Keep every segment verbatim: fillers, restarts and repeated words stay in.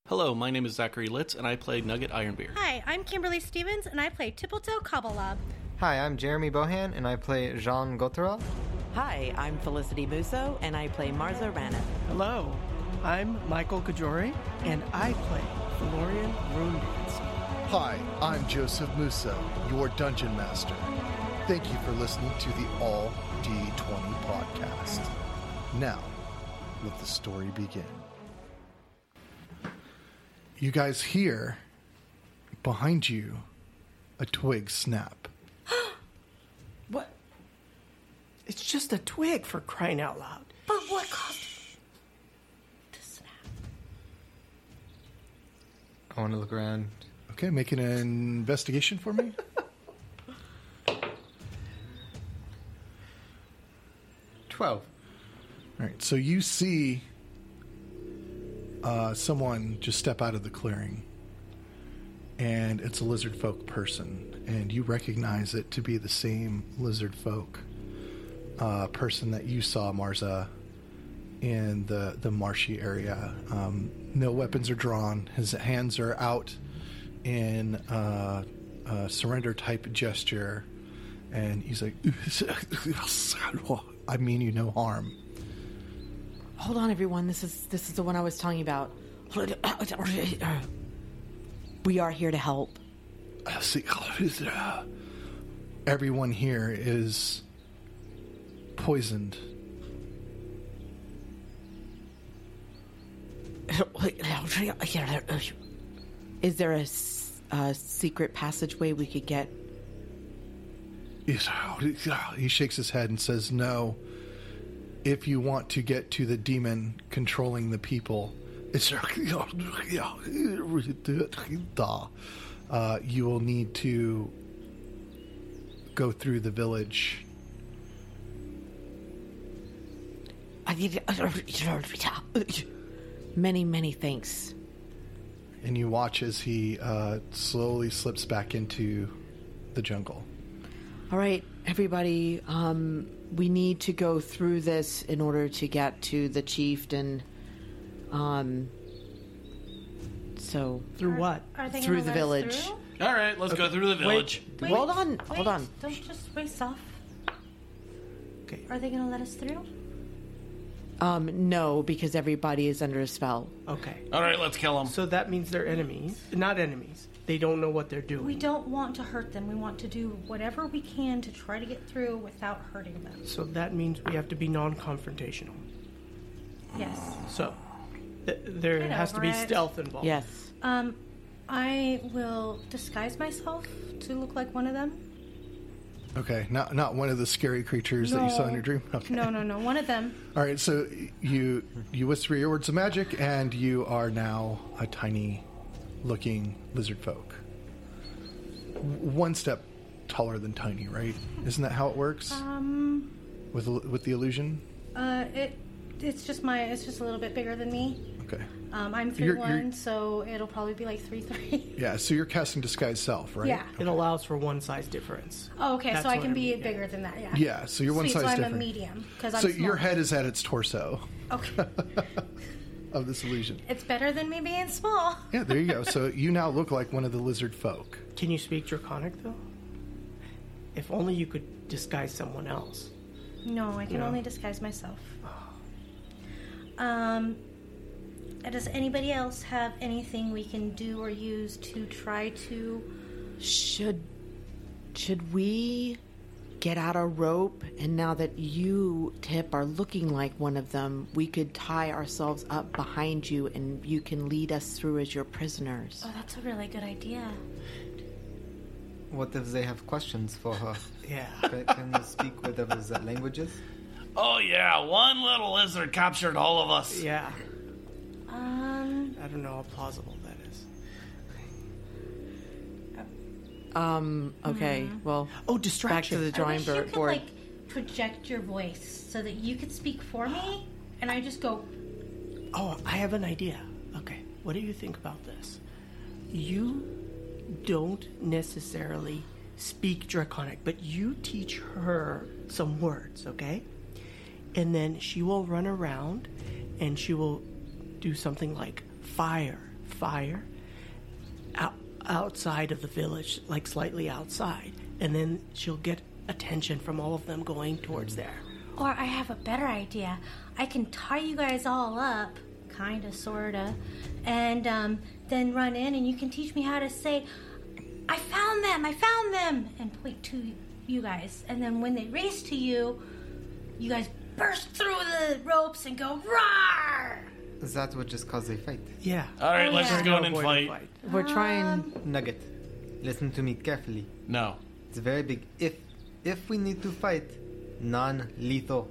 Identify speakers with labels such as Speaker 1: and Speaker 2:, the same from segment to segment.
Speaker 1: Hello, my name is Zachary Litz, and I play Nugget Ironbeard.
Speaker 2: Hi, I'm Kimberly Stevens, and I play Tippletoe Cobblelob.
Speaker 3: Hi, I'm Jeremy Bohan, and I play Jean Gotera.
Speaker 4: Hi, I'm Felicity Musso, and I play Marza Raneth.
Speaker 5: Hello, I'm Michael Kajori, and I play Florian Runedance.
Speaker 6: Hi, I'm Joseph Musso, your Dungeon Master. Thank you for listening to the All D twenty podcast. Now, let the story begin. You guys hear, behind you, a twig snap.
Speaker 5: What? It's just a twig, for crying out loud.
Speaker 2: But what caused it to snap?
Speaker 3: I want to look around.
Speaker 6: Okay, make an investigation for me.
Speaker 3: twelve.
Speaker 6: All right, so you see uh, someone just step out of the clearing, and it's a lizard folk person, and you recognize it to be the same lizard folk uh, person that you saw, Marza, in the, the marshy area. Um, no weapons are drawn. His hands are out in uh, a surrender-type gesture, and he's like, I mean you no harm.
Speaker 4: Hold on, everyone. This is this is the one I was telling you about. We are here to help.
Speaker 6: Everyone here is poisoned.
Speaker 4: Is there a, s- a secret passageway we could get?
Speaker 6: He shakes his head and says, no. If you want to get to the demon controlling the people, it's, uh, you will need to go through the village.
Speaker 4: Many, many thanks.
Speaker 6: And you watch as he uh, slowly slips back into the jungle.
Speaker 4: All right, everybody, um, we need to go through this in order to get to the chieftain. Um, so
Speaker 5: Through
Speaker 2: Are-
Speaker 5: what?
Speaker 2: Are they
Speaker 4: Through
Speaker 2: gonna
Speaker 4: the
Speaker 2: let us
Speaker 4: village.
Speaker 2: through?
Speaker 1: All right, let's go through the village.
Speaker 2: Wait,
Speaker 4: hold on,
Speaker 2: wait,
Speaker 4: hold on.
Speaker 2: Don't just waste off.
Speaker 5: Okay.
Speaker 2: Are they going to let us through?
Speaker 4: Um, no, because everybody is under a spell.
Speaker 5: Okay.
Speaker 1: All right, let's kill them.
Speaker 5: So that means they're enemies. Not enemies. They don't know what they're doing.
Speaker 2: We don't want to hurt them. We want to do whatever we can to try to get through without hurting them.
Speaker 5: So that means we have to be non-confrontational.
Speaker 2: Yes.
Speaker 5: So th- there
Speaker 2: Get
Speaker 5: has to
Speaker 2: over
Speaker 5: be
Speaker 2: it.
Speaker 5: stealth involved.
Speaker 4: Yes.
Speaker 2: Um, I will disguise myself to look like one of them.
Speaker 6: Okay, not not one of the scary creatures that you saw in your dream? Okay.
Speaker 2: No, no, no. One of them.
Speaker 6: All right, so you you whisper your words of magic, and you are now a tiny-looking lizard folk. W- One step taller than tiny, right? Isn't that how it works
Speaker 2: Um,
Speaker 6: with with the illusion?
Speaker 2: uh, it, it's just my, it's just a little bit bigger than me.
Speaker 6: Okay.
Speaker 2: Um, I'm three
Speaker 6: You're-
Speaker 2: one,
Speaker 6: you're-
Speaker 2: so it'll probably be like three three.
Speaker 6: Yeah, so you're casting disguise self, right?
Speaker 2: Yeah.
Speaker 5: It allows for one size difference.
Speaker 2: Oh, okay.
Speaker 5: That's
Speaker 2: so I
Speaker 5: what
Speaker 2: can
Speaker 5: I
Speaker 2: be
Speaker 5: mean, yeah.
Speaker 2: bigger than that. Yeah.
Speaker 6: Yeah, so you're one
Speaker 2: Sweet,
Speaker 6: size
Speaker 2: so I'm
Speaker 6: different.
Speaker 2: a medium because I'm
Speaker 6: So
Speaker 2: small.
Speaker 6: your head is at its torso
Speaker 2: Okay.
Speaker 6: of this illusion.
Speaker 2: It's better than me being small.
Speaker 6: Yeah, there you go. So you now look like one of the lizard folk.
Speaker 5: Can you speak Draconic, though? If only you could disguise someone else.
Speaker 2: No, I can
Speaker 5: No.
Speaker 2: only disguise myself. Um, does anybody else have anything we can do or use to try to?
Speaker 4: Should should we get out a rope? And now that you, Tip, are looking like one of them, we could tie ourselves up behind you, and you can lead us through as your prisoners.
Speaker 2: Oh, that's a really good idea.
Speaker 3: What if they have questions for her?
Speaker 5: Yeah.
Speaker 3: Can, can you speak whatever the languages?
Speaker 1: Oh, yeah, one little lizard captured all of us.
Speaker 5: Yeah.
Speaker 2: Um,
Speaker 5: I don't know how plausible that is.
Speaker 4: Um, okay, well,
Speaker 5: Oh,
Speaker 4: back to
Speaker 5: distraction.
Speaker 4: the
Speaker 2: I
Speaker 4: drawing
Speaker 2: wish you
Speaker 4: board.
Speaker 2: could
Speaker 4: board.
Speaker 2: like project your voice so that you could speak for me, and I just go.
Speaker 5: Oh, I have an idea. Okay, what do you think about this? You don't necessarily speak Draconic, but you teach her some words, okay? And then she will run around and she will do something like fire, fire out, outside of the village, like slightly outside, and then she'll get attention from all of them going towards there.
Speaker 2: Or I have a better idea. I can tie you guys all up, kinda, sorta, and um, then run in and you can teach me how to say, I found them, I found them, and point to you guys. And then when they race to you, you guys burst through the ropes and go, roar!
Speaker 3: That would just cause a fight.
Speaker 5: Yeah.
Speaker 1: All right,
Speaker 2: Oh,
Speaker 1: let's
Speaker 2: yeah.
Speaker 1: just go in and
Speaker 5: Avoid a
Speaker 1: fight.
Speaker 4: We're trying.
Speaker 3: Nugget, listen to me carefully.
Speaker 1: No.
Speaker 3: It's very big. If if we need to fight, non-lethal.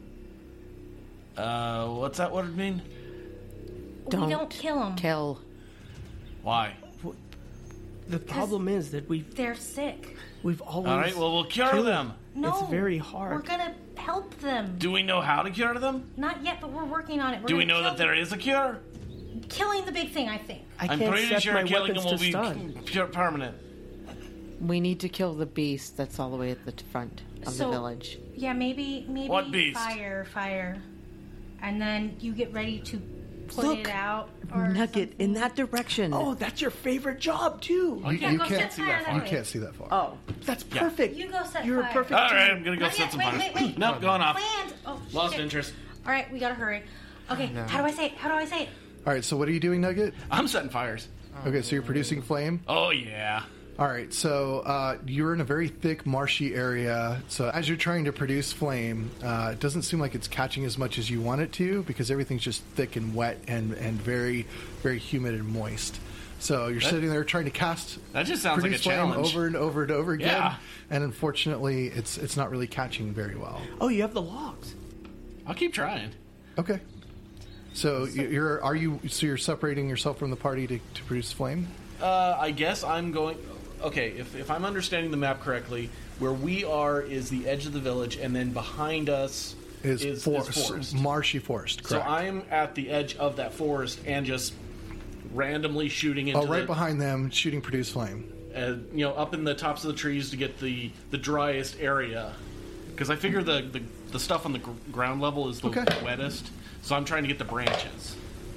Speaker 1: Uh, what's that word mean?
Speaker 4: Don't
Speaker 2: we don't kill them.
Speaker 4: Kill.
Speaker 1: Why?
Speaker 5: The problem is that we've
Speaker 2: They're sick.
Speaker 5: we've always.
Speaker 1: All right, well, we'll cure
Speaker 5: killed-
Speaker 1: them.
Speaker 2: No.
Speaker 5: It's very hard.
Speaker 2: We're gonna help them.
Speaker 1: Do we know how to cure them?
Speaker 2: Not yet, but we're working on it. We're
Speaker 1: Do we
Speaker 2: gonna
Speaker 1: know
Speaker 2: kill
Speaker 1: that there is a cure?
Speaker 2: them. Killing the big thing, I think.
Speaker 5: I
Speaker 1: I'm
Speaker 5: can't
Speaker 1: pretty
Speaker 5: set
Speaker 1: sure
Speaker 5: my
Speaker 1: killing
Speaker 5: weapons
Speaker 1: them will
Speaker 5: to
Speaker 1: be
Speaker 5: stun.
Speaker 1: pure permanent.
Speaker 4: We need to kill the beast that's all the way at the front of
Speaker 2: So-
Speaker 4: the village.
Speaker 2: Yeah, maybe maybe
Speaker 1: What beast?
Speaker 2: fire, fire, and then you get ready to put
Speaker 4: Look,
Speaker 2: it out. Or
Speaker 4: Nugget in
Speaker 2: something.
Speaker 4: that direction.
Speaker 5: Oh, that's your favorite job too.
Speaker 1: Oh,
Speaker 2: Yeah,
Speaker 6: you
Speaker 2: go
Speaker 6: can't
Speaker 2: set
Speaker 6: see
Speaker 2: fire
Speaker 6: that far.
Speaker 2: that
Speaker 6: You
Speaker 2: way.
Speaker 6: can't see that far.
Speaker 4: Oh.
Speaker 5: That's
Speaker 1: Yeah.
Speaker 5: perfect.
Speaker 2: You go set
Speaker 5: You're
Speaker 2: fire.
Speaker 5: a perfect
Speaker 1: All
Speaker 5: team.
Speaker 1: right, I'm gonna go
Speaker 2: Not
Speaker 1: set
Speaker 2: yet.
Speaker 1: some
Speaker 2: Wait,
Speaker 1: fire.
Speaker 2: wait, wait.
Speaker 1: Nope, going off.
Speaker 2: Planned. Oh,
Speaker 1: Lost
Speaker 2: shit.
Speaker 1: interest.
Speaker 2: All right, we gotta hurry. Okay,
Speaker 3: No.
Speaker 2: how do I say it? How do I say it?
Speaker 6: All right, so what are you doing, Nugget?
Speaker 1: I'm setting fires.
Speaker 6: Okay, so you're producing flame.
Speaker 1: Oh, yeah.
Speaker 6: All right, so uh, you're in a very thick, marshy area. So as you're trying to produce flame, uh, it doesn't seem like it's catching as much as you want it to because everything's just thick and wet and, and very, very humid and moist. So you're
Speaker 1: That-
Speaker 6: sitting there trying to cast
Speaker 1: That just sounds like a
Speaker 6: produce flame
Speaker 1: challenge.
Speaker 6: over and over and over again,
Speaker 1: Yeah.
Speaker 6: and unfortunately, it's it's not really catching very well.
Speaker 5: Oh, you have the logs.
Speaker 1: I'll keep trying.
Speaker 6: Okay, so you- you're are you so you're separating yourself from the party to, to produce flame?
Speaker 1: Uh, I guess I'm going... Okay, if, if I'm understanding the map correctly, where we are is the edge of the village, and then behind us
Speaker 6: Is,
Speaker 1: is,
Speaker 6: for-
Speaker 1: is forest.
Speaker 6: marshy forest?
Speaker 1: So
Speaker 6: Correct.
Speaker 1: I'm at the edge of that forest and just randomly shooting into
Speaker 6: oh, right
Speaker 1: the,
Speaker 6: behind them, shooting produce flame.
Speaker 1: uh, you know, up in the tops of the trees to get the, the driest area. Because I figure the, the, the stuff on the gr- ground level is the
Speaker 6: Okay.
Speaker 1: wettest, so I'm trying to get the branches.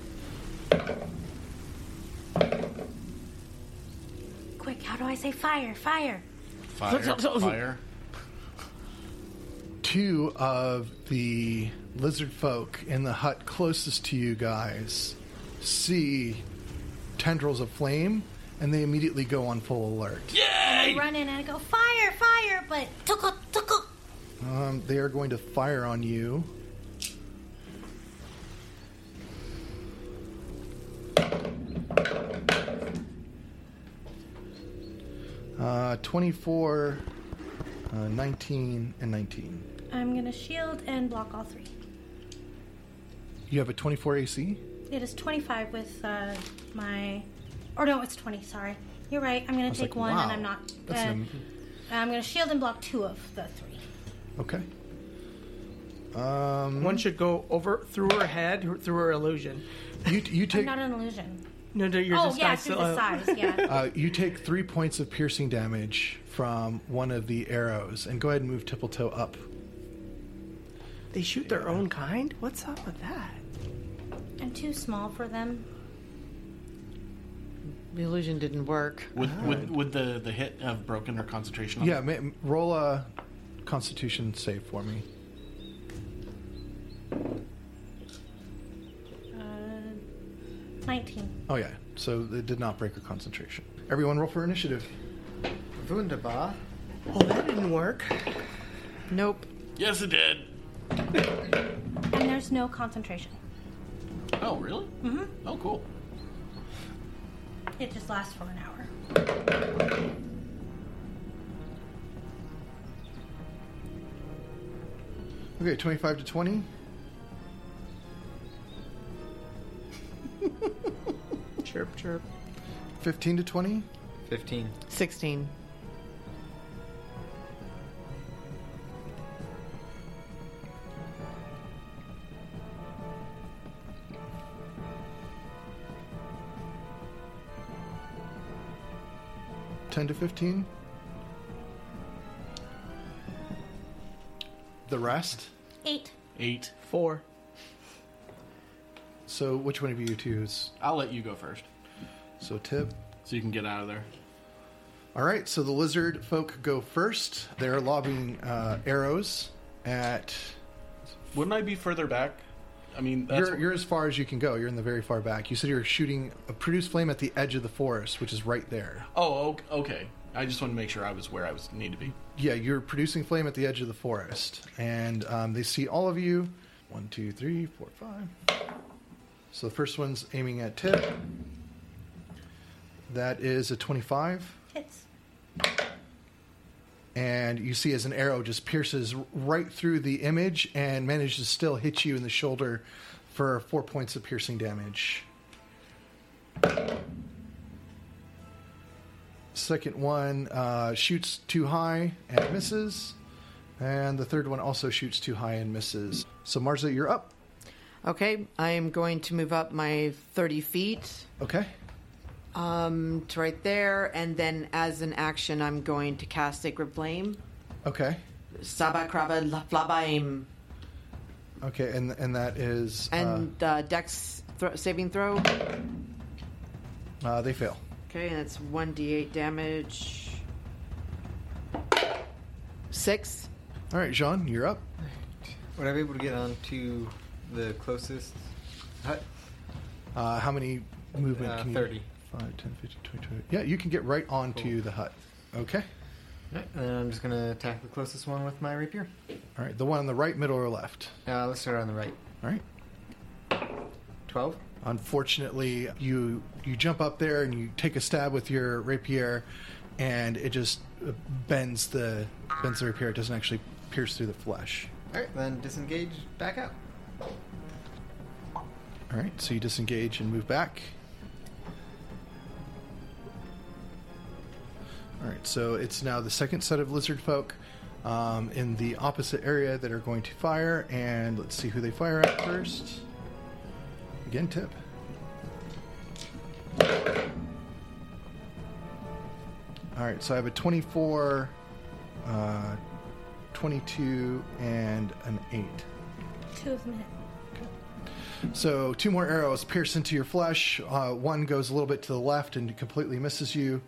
Speaker 2: Quick, how do I say fire? Fire.
Speaker 1: Fire, fire.
Speaker 6: Two of the lizard folk in the hut closest to you guys see tendrils of flame, and they immediately go on full alert.
Speaker 2: I
Speaker 1: Yay!
Speaker 2: run in and I go, fire, fire, but tuckle, tuckle.
Speaker 6: Um, they are going to fire on you. Uh, twenty-four, uh, nineteen, and nineteen.
Speaker 2: I'm gonna shield and block all three.
Speaker 6: You have a twenty-four A C?
Speaker 2: It is twenty-five with uh, my, or no, it's twenty. Sorry, you're right. I'm gonna
Speaker 6: was
Speaker 2: take
Speaker 6: like,
Speaker 2: one,
Speaker 6: wow,
Speaker 2: and I'm not. Uh,
Speaker 6: that's an-
Speaker 2: I'm gonna shield and block two of the three.
Speaker 6: Okay. Um,
Speaker 5: One should go over through her head, through her illusion.
Speaker 6: you, you
Speaker 2: I'm
Speaker 6: take
Speaker 2: not an illusion.
Speaker 5: No, no, you're
Speaker 2: Oh
Speaker 5: just
Speaker 2: yeah,
Speaker 5: not
Speaker 2: through
Speaker 5: so-
Speaker 2: the size. Yeah.
Speaker 6: uh, you take three points of piercing damage from one of the arrows, and go ahead and move Tippletoe up.
Speaker 5: They shoot their own kind? What's up with that?
Speaker 2: I'm too small for them.
Speaker 4: The illusion didn't work.
Speaker 1: Would, would, would the, the hit have broken her concentration on
Speaker 6: Yeah, ma- roll a Constitution save for me.
Speaker 2: Uh, nineteen.
Speaker 6: Oh yeah, so it did not break her concentration. Everyone, roll for initiative.
Speaker 3: Wunderbar.
Speaker 5: Oh, that didn't work.
Speaker 4: Nope.
Speaker 1: Yes, it did.
Speaker 2: And there's no concentration.
Speaker 1: Oh, really? Mm-hmm. Oh, cool.
Speaker 2: It just lasts for an hour.
Speaker 6: Okay, twenty-five to twenty.
Speaker 5: Chirp, chirp.
Speaker 6: fifteen to twenty.
Speaker 3: Fifteen.
Speaker 4: sixteen.
Speaker 6: ten to fifteen. The rest.
Speaker 2: Eight.
Speaker 1: Eight.
Speaker 5: Four.
Speaker 6: So which one of you two is...
Speaker 1: I'll let you go first.
Speaker 6: So Tip.
Speaker 1: So you can get out of there.
Speaker 6: All right, so the lizard folk go first. They're lobbing uh, arrows at...
Speaker 1: Wouldn't I be further back? I mean, that's
Speaker 6: You're, you're as far as you can go. You're in the very far back. You said you were shooting a produced flame at the edge of the forest, which is right there.
Speaker 1: Oh, okay. I just wanted to make sure I was where I was need to be.
Speaker 6: Yeah, you're producing flame at the edge of the forest. And um, they see all of you. One, two, three, four, five. So the first one's aiming at Tip. That is a twenty-five.
Speaker 2: Hits.
Speaker 6: And you see as an arrow just pierces right through the image and manages to still hit you in the shoulder for four points of piercing damage. Second one uh, shoots too high and misses. And the third one also shoots too high and misses. So Marza, you're up.
Speaker 4: Okay, I am going to move up my thirty feet
Speaker 6: Okay.
Speaker 4: um, to right there, and then as an action, I'm going to cast Sacred Flame.
Speaker 6: Okay.
Speaker 4: Sabakraba Flabaim.
Speaker 6: Okay, and and that is...
Speaker 4: And uh, Dex thro- saving throw.
Speaker 6: uh, uh, they fail.
Speaker 4: Okay, and it's one d eight damage. Six.
Speaker 6: All right, Jean, you're up.
Speaker 3: Would I be able to get onto the closest hut?
Speaker 6: Uh, how many movement
Speaker 3: Uh,
Speaker 6: can you...
Speaker 3: thirty.
Speaker 6: five, ten, fifteen, twenty, twenty. Yeah, you can get right onto
Speaker 3: Cool.
Speaker 6: the hut. Okay.
Speaker 3: Right, and then I'm just going to attack the closest one with my rapier.
Speaker 6: All right, the one on the right, middle, or left?
Speaker 3: Uh, let's start on the right.
Speaker 6: All right.
Speaker 3: twelve.
Speaker 6: Unfortunately, you you jump up there and you take a stab with your rapier, and it just uh, bends the bends the rapier. It doesn't actually pierce through the flesh.
Speaker 3: All right, then disengage, back out.
Speaker 6: All right, so you disengage and move back. All right, so it's now the second set of lizard folk um, in the opposite area that are going to fire, and let's see who they fire at first. Again, Tip. All right, so I have a twenty-four, uh, twenty-two, and an eight.
Speaker 2: Two of them hit.
Speaker 6: So two more arrows pierce into your flesh. Uh, one goes a little bit to the left and completely misses you.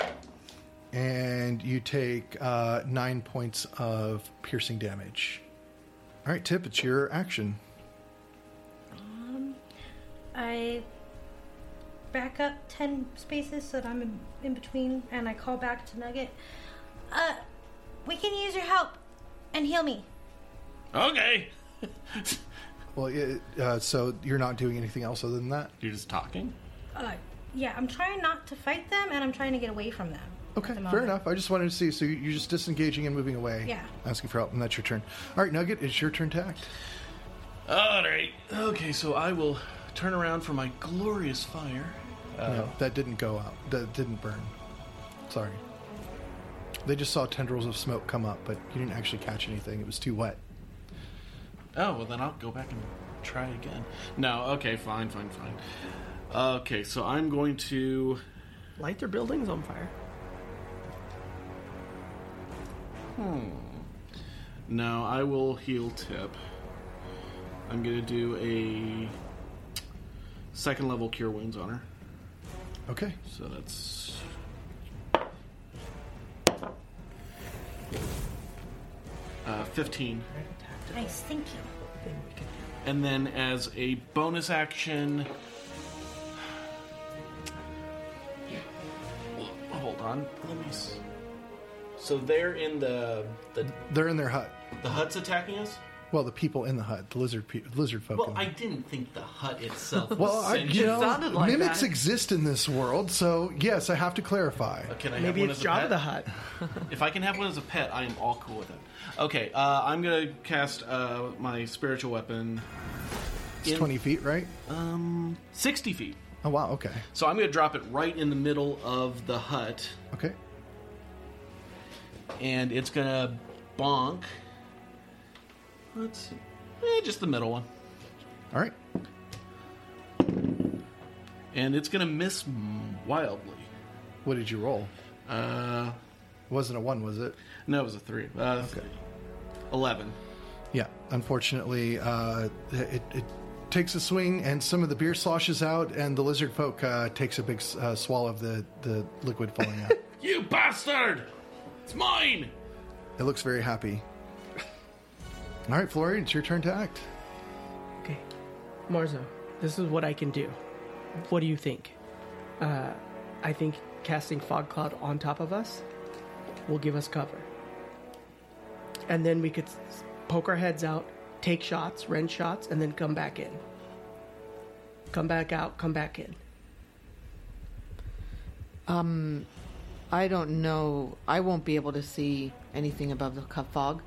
Speaker 6: And you take uh, nine points of piercing damage. All right, Tip, it's your action.
Speaker 2: Um, I back up ten spaces so that I'm in, in between, and I call back to Nugget. Uh, we can use your help and heal me.
Speaker 1: Okay.
Speaker 6: Well, it, uh, so you're not doing anything else other than that?
Speaker 1: You're just talking?
Speaker 2: Uh, yeah, I'm trying not to fight them, and I'm trying to get away from them.
Speaker 6: Okay,
Speaker 2: at the
Speaker 6: fair
Speaker 2: moment.
Speaker 6: enough. I just wanted to see. So you're just disengaging and moving away.
Speaker 2: Yeah.
Speaker 6: Asking for help, and that's your turn. All right, Nugget, it's your turn to act.
Speaker 1: All right. Okay, so I will turn around for my glorious fire. Uh,
Speaker 6: No, that didn't go out. That didn't burn. Sorry. They just saw tendrils of smoke come up, but you didn't actually catch anything. It was too wet.
Speaker 1: Oh, well, then I'll go back and try again. No, okay, fine, fine, fine. Okay, so I'm going to...
Speaker 5: Light their buildings on fire.
Speaker 1: Hmm. No, I will heal Tip. I'm going to do a second level Cure Wounds on her.
Speaker 6: Okay.
Speaker 1: So that's... Uh, fifteen.
Speaker 2: Nice, thank you.
Speaker 1: And then as a bonus action... Hold on. Let me... s- So they're in the... the
Speaker 6: They're in their hut.
Speaker 1: the hut's attacking us?
Speaker 6: Well, the people in the hut, the lizard pe- lizard folk.
Speaker 1: Well,
Speaker 6: in
Speaker 1: I
Speaker 6: the-
Speaker 1: didn't think the hut itself was
Speaker 6: well, I,
Speaker 1: sentient.
Speaker 6: you know,
Speaker 4: sounded like
Speaker 6: mimics
Speaker 4: that.
Speaker 6: exist in this world, so yes, I have to clarify.
Speaker 1: Uh, Can I
Speaker 5: Maybe
Speaker 1: have one
Speaker 5: it's
Speaker 1: as a
Speaker 5: Jabba
Speaker 1: pet?
Speaker 5: the Hutt.
Speaker 1: If I can have one as a pet, I am all cool with it. Okay, uh, I'm gonna cast uh, my spiritual weapon.
Speaker 6: It's
Speaker 1: in-
Speaker 6: twenty feet, right?
Speaker 1: Um, sixty feet.
Speaker 6: Oh wow. Okay.
Speaker 1: So I'm gonna drop it right in the middle of the hut,
Speaker 6: Okay.
Speaker 1: and it's gonna bonk. Let's see. Eh, just the middle one.
Speaker 6: All right.
Speaker 1: And it's gonna miss m- wildly.
Speaker 6: What did you roll?
Speaker 1: Uh,
Speaker 6: It wasn't a one, was it?
Speaker 1: no, it was a three. Uh,
Speaker 6: Okay.
Speaker 1: eleven.
Speaker 6: Yeah. Unfortunately, uh, it, it takes a swing, and some of the beer sloshes out, and the lizard folk uh, takes a big uh, swallow of the, the liquid falling out.
Speaker 1: You bastard! It's mine!
Speaker 6: It looks very happy. All right, Florian, it's your turn to act.
Speaker 5: Okay. Marzo, this is what I can do. What do you think? Uh, I think casting Fog Cloud on top of us will give us cover. And then we could s- poke our heads out, take shots, wrench shots, and then come back in. Come back out, come back in.
Speaker 4: Um, I don't know. I won't be able to see anything above the cup fog.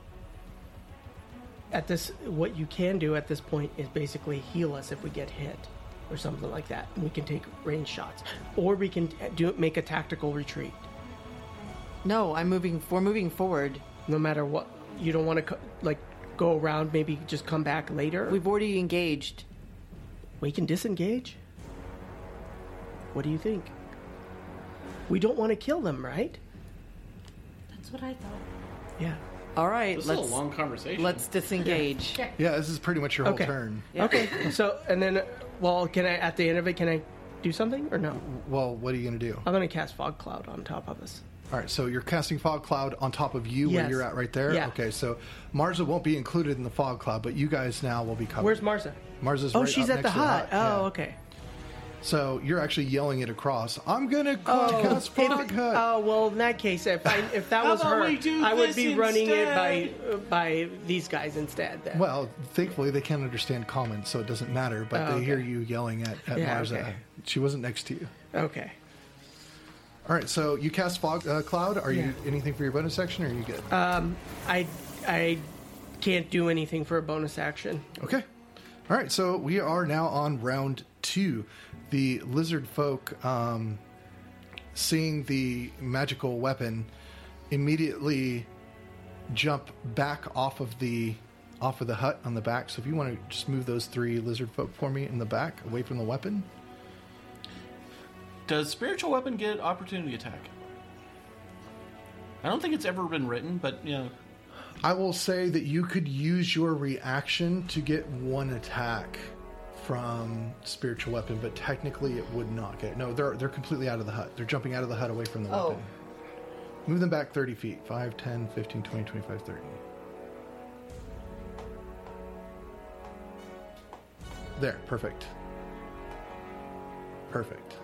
Speaker 5: At this, what you can do at this point is basically heal us if we get hit or something like that. And we can take range shots, or we can do make a tactical retreat.
Speaker 4: No, I'm moving. We're moving forward.
Speaker 5: No matter what, you don't want to co- like go around. Maybe just come back later.
Speaker 4: We've already engaged.
Speaker 5: We can disengage. What do you think? We don't want to kill them, right?
Speaker 2: That's what I thought.
Speaker 5: Yeah.
Speaker 4: All right,
Speaker 1: This
Speaker 4: let's
Speaker 1: is a long conversation.
Speaker 4: let's disengage.
Speaker 6: Yeah, this is pretty much your whole
Speaker 5: Okay.
Speaker 6: turn.
Speaker 5: Okay. So, and then, uh, well, can I at the end of it? Can I do something or no?
Speaker 6: Well, what are you going to do?
Speaker 5: I'm going to cast Fog Cloud on top of us.
Speaker 6: All right, so you're casting fog cloud on top of you where
Speaker 5: Yes.
Speaker 6: you're at right there?
Speaker 5: Yeah.
Speaker 6: Okay, so Marza won't be included in the fog cloud, but you guys now will be covered.
Speaker 5: Where's Marza?
Speaker 6: Marza's
Speaker 5: Oh,
Speaker 6: right
Speaker 5: she's
Speaker 6: up
Speaker 5: at the
Speaker 6: next to
Speaker 5: hut. Oh,
Speaker 6: yeah.
Speaker 5: okay.
Speaker 6: So you're actually yelling it across. I'm going to
Speaker 5: Oh,
Speaker 6: cast
Speaker 5: if-
Speaker 6: fog hut.
Speaker 5: oh, well, in that case, if I if that
Speaker 1: How
Speaker 5: was
Speaker 1: about
Speaker 5: her,
Speaker 1: we do
Speaker 5: I would
Speaker 1: this
Speaker 5: be running it by
Speaker 1: instead?
Speaker 5: uh, by these guys instead. Then.
Speaker 6: Well, thankfully they can't understand common, so it doesn't matter, but
Speaker 5: Oh,
Speaker 6: they
Speaker 5: okay.
Speaker 6: hear you yelling at, at
Speaker 5: Yeah,
Speaker 6: Marza.
Speaker 5: okay.
Speaker 6: She wasn't next to you.
Speaker 5: Okay.
Speaker 6: All right, so you cast fog uh, cloud. Are you anything for your bonus action, or are you good?
Speaker 5: I I can't do anything for a bonus action.
Speaker 6: Okay. All right, so we are now on round two. The lizard folk, um, seeing the magical weapon, immediately jump back off of the off of the hut on the back. So if you want to just move those three lizard folk for me in the back, away from the weapon.
Speaker 1: Does spiritual weapon get opportunity attack? I don't think it's ever been written, but yeah.
Speaker 6: I will say that you could use your reaction to get one attack from spiritual weapon, but technically it would not get. No, they're they're completely out of the hut. They're jumping out of the hut away from the
Speaker 4: Oh.
Speaker 6: weapon. Move them back thirty feet. five, ten, fifteen, twenty, twenty-five, thirty. There, perfect. Perfect.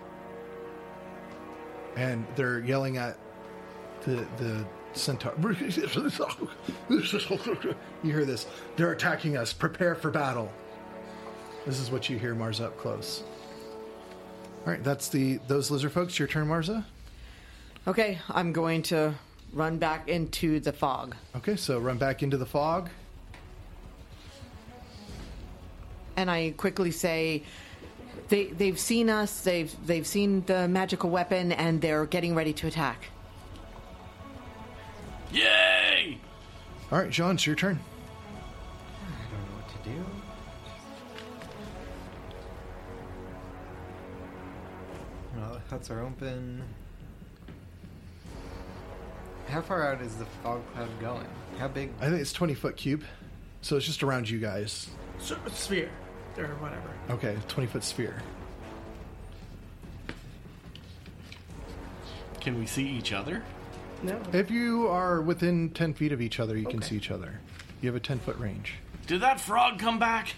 Speaker 6: And they're yelling at the the centaur. You hear this. They're attacking us. Prepare for battle. This is what you hear, Marza, up close. All right, that's the those lizard folks. Your turn, Marza.
Speaker 4: Okay, I'm going to run back into the fog.
Speaker 6: Okay, so run back into the fog.
Speaker 4: And I quickly say, they they've seen us. They've they've seen the magical weapon, and they're getting ready to attack.
Speaker 1: Yay!
Speaker 6: All right, Jean, it's your turn.
Speaker 3: I don't know what to do. Well, the huts are open. How far out is the fog cloud going? How big?
Speaker 6: I think it's twenty foot cube, so it's just around you guys.
Speaker 5: So, sphere or whatever.
Speaker 6: Okay, twenty foot sphere.
Speaker 1: Can we see each other?
Speaker 5: No.
Speaker 6: If you are within ten feet of each other, you can
Speaker 5: Okay.
Speaker 6: see each other. You have a ten foot range.
Speaker 1: Did that frog come back?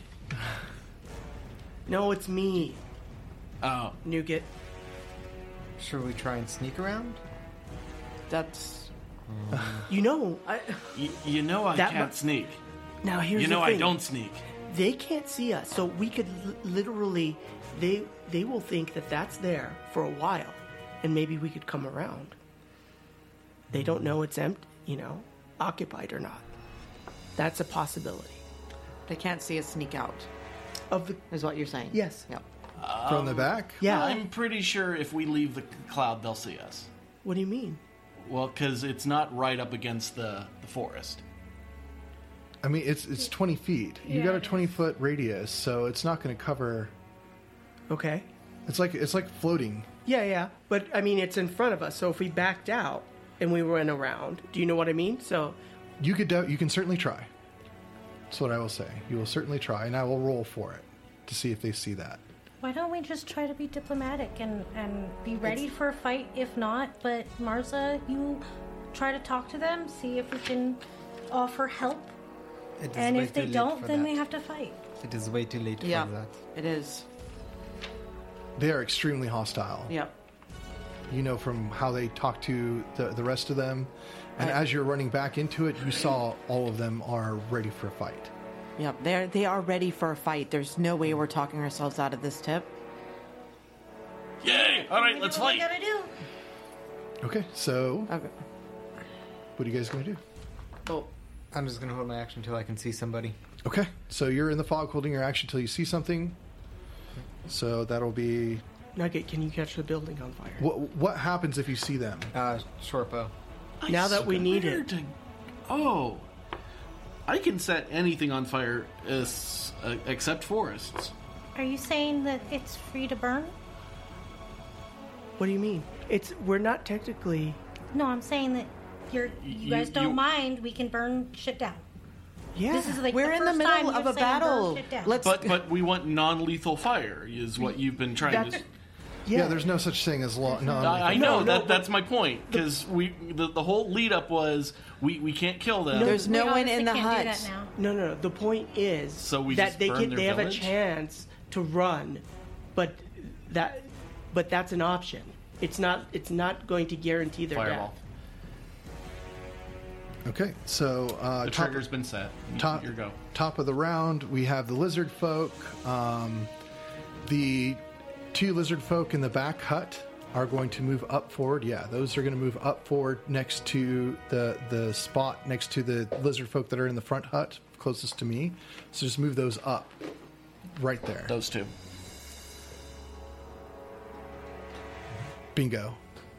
Speaker 5: No, it's me.
Speaker 1: Oh,
Speaker 5: Nougat.
Speaker 3: Should we try and sneak around?
Speaker 4: That's
Speaker 5: You know, I,
Speaker 1: y- you know I
Speaker 5: That
Speaker 1: can't
Speaker 5: mu-
Speaker 1: sneak.
Speaker 5: now here's
Speaker 1: You know
Speaker 5: the
Speaker 1: I
Speaker 5: thing.
Speaker 1: don't sneak.
Speaker 5: They can't see us, so we could li- literally. They they will think that that's there for a while, and maybe we could come around. They don't know it's empty, you know, occupied or not. That's a possibility.
Speaker 4: they can't see us sneak out.
Speaker 5: Of the
Speaker 4: Is what you're saying?
Speaker 5: Yes.
Speaker 4: Yep.
Speaker 6: From the back?
Speaker 5: yeah.
Speaker 1: I'm pretty sure if we leave the cloud, they'll see us.
Speaker 5: What do you mean?
Speaker 1: Well, because it's not right up against the, the forest.
Speaker 6: I mean, it's it's twenty feet. You
Speaker 2: Yeah,
Speaker 6: got a
Speaker 2: it
Speaker 6: twenty foot radius, so it's not going to cover.
Speaker 5: Okay.
Speaker 6: It's like it's like floating.
Speaker 5: Yeah, yeah. But I mean, it's in front of us. So if we backed out and we went around, do you know what I mean? So
Speaker 6: You could do, you can certainly try. That's what I will say. You will certainly try, and I will roll for it. to see if they see that.
Speaker 2: Why don't we just try to be diplomatic and, and be ready for a fight if not? But Marza, you try to talk to them, see if we can offer help.
Speaker 3: It is
Speaker 2: And
Speaker 3: way
Speaker 2: if they
Speaker 3: too late
Speaker 2: don't,
Speaker 3: for
Speaker 2: then
Speaker 3: that.
Speaker 2: we have to fight.
Speaker 3: It is way too late
Speaker 4: Yeah,
Speaker 3: for that.
Speaker 4: it is.
Speaker 6: They are extremely hostile.
Speaker 4: Yep.
Speaker 6: You know from how they talk to the, the rest of them. And
Speaker 4: I-
Speaker 6: as you're running back into it, you saw all of them are ready for a fight.
Speaker 4: Yep. They're they are ready for a fight. There's no way we're talking ourselves out of this, Tip.
Speaker 1: Yay! All right,
Speaker 2: We
Speaker 1: let's
Speaker 2: do what we
Speaker 1: fight.
Speaker 2: gotta do.
Speaker 6: Okay, so
Speaker 4: Okay.
Speaker 6: what are you guys going to do?
Speaker 4: Oh.
Speaker 3: I'm just gonna hold my action until I can see somebody.
Speaker 6: Okay, so you're in the fog holding your action until you see something. So that'll be...
Speaker 5: Nugget, can you catch the building on fire?
Speaker 6: What, what happens if you see them?
Speaker 3: Uh, short bow.
Speaker 5: Now that we need
Speaker 1: Where
Speaker 5: it.
Speaker 1: to- Oh, I can set anything on fire as, uh, except forests.
Speaker 2: Are you saying that it's free to burn?
Speaker 5: What do you mean? It's we're not technically.
Speaker 2: No, I'm saying that you're, you,
Speaker 1: You-
Speaker 2: guys don't
Speaker 1: you-
Speaker 2: mind. We can burn shit down.
Speaker 5: Yeah.
Speaker 2: This is like
Speaker 4: We're
Speaker 2: the
Speaker 4: in the
Speaker 2: first time
Speaker 4: middle of
Speaker 2: you're
Speaker 4: a
Speaker 2: saying burn
Speaker 4: battle.
Speaker 2: shit down.
Speaker 4: Let's
Speaker 1: But but we want non-lethal fire is what you've been trying
Speaker 5: That's-
Speaker 1: to.
Speaker 6: Yeah, there's no such thing as law. No,
Speaker 1: I, I
Speaker 5: No,
Speaker 1: know
Speaker 5: no,
Speaker 1: that
Speaker 5: but-
Speaker 1: that's my point because we the, the whole lead up was we, we can't kill them.
Speaker 4: There's
Speaker 2: We
Speaker 4: no one
Speaker 2: honestly
Speaker 4: in the
Speaker 2: can't do
Speaker 4: hut.
Speaker 2: that now.
Speaker 5: No, no, no. The point is
Speaker 1: So we
Speaker 5: that
Speaker 1: just
Speaker 5: they
Speaker 1: burn
Speaker 5: can
Speaker 1: their
Speaker 5: they have a
Speaker 1: village?
Speaker 5: chance to run, but that but that's an option. It's not it's not going to guarantee their
Speaker 1: Fireball.
Speaker 5: death.
Speaker 6: Okay, so uh,
Speaker 1: The
Speaker 6: top,
Speaker 1: trigger's been set. You-
Speaker 6: top,
Speaker 1: Your go.
Speaker 6: top of the round, we have the lizard folk. Um, the two lizard folk in the back hut are going to move up forward. Yeah, those are going to move up forward next to the the spot next to the lizard folk that are in the front hut, closest to me. So just move those up, right there.
Speaker 1: Those two.
Speaker 6: Bingo.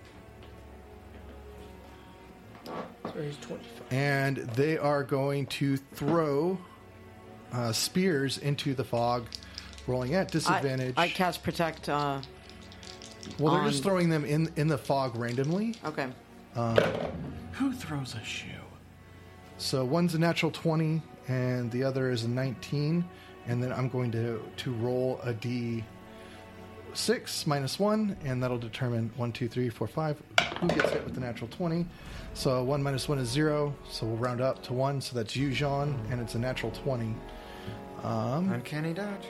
Speaker 5: So he's twenty-five.
Speaker 6: And they are going to throw uh, spears into the fog, rolling at disadvantage.
Speaker 4: I, I cast protect. Uh,
Speaker 6: well, they're
Speaker 4: on-
Speaker 6: just throwing them in in the fog randomly.
Speaker 4: okay.
Speaker 1: Who throws a shoe?
Speaker 6: So one's a natural twenty, and the other is a nineteen. And then I'm going to to roll a d six minus one, and that'll determine one, two, three, four, five. Who gets hit with the natural twenty? So one minus one is zero. So we'll round up to one. So that's you, Jean, and it's a natural twenty. Um,
Speaker 3: Uncanny dodge.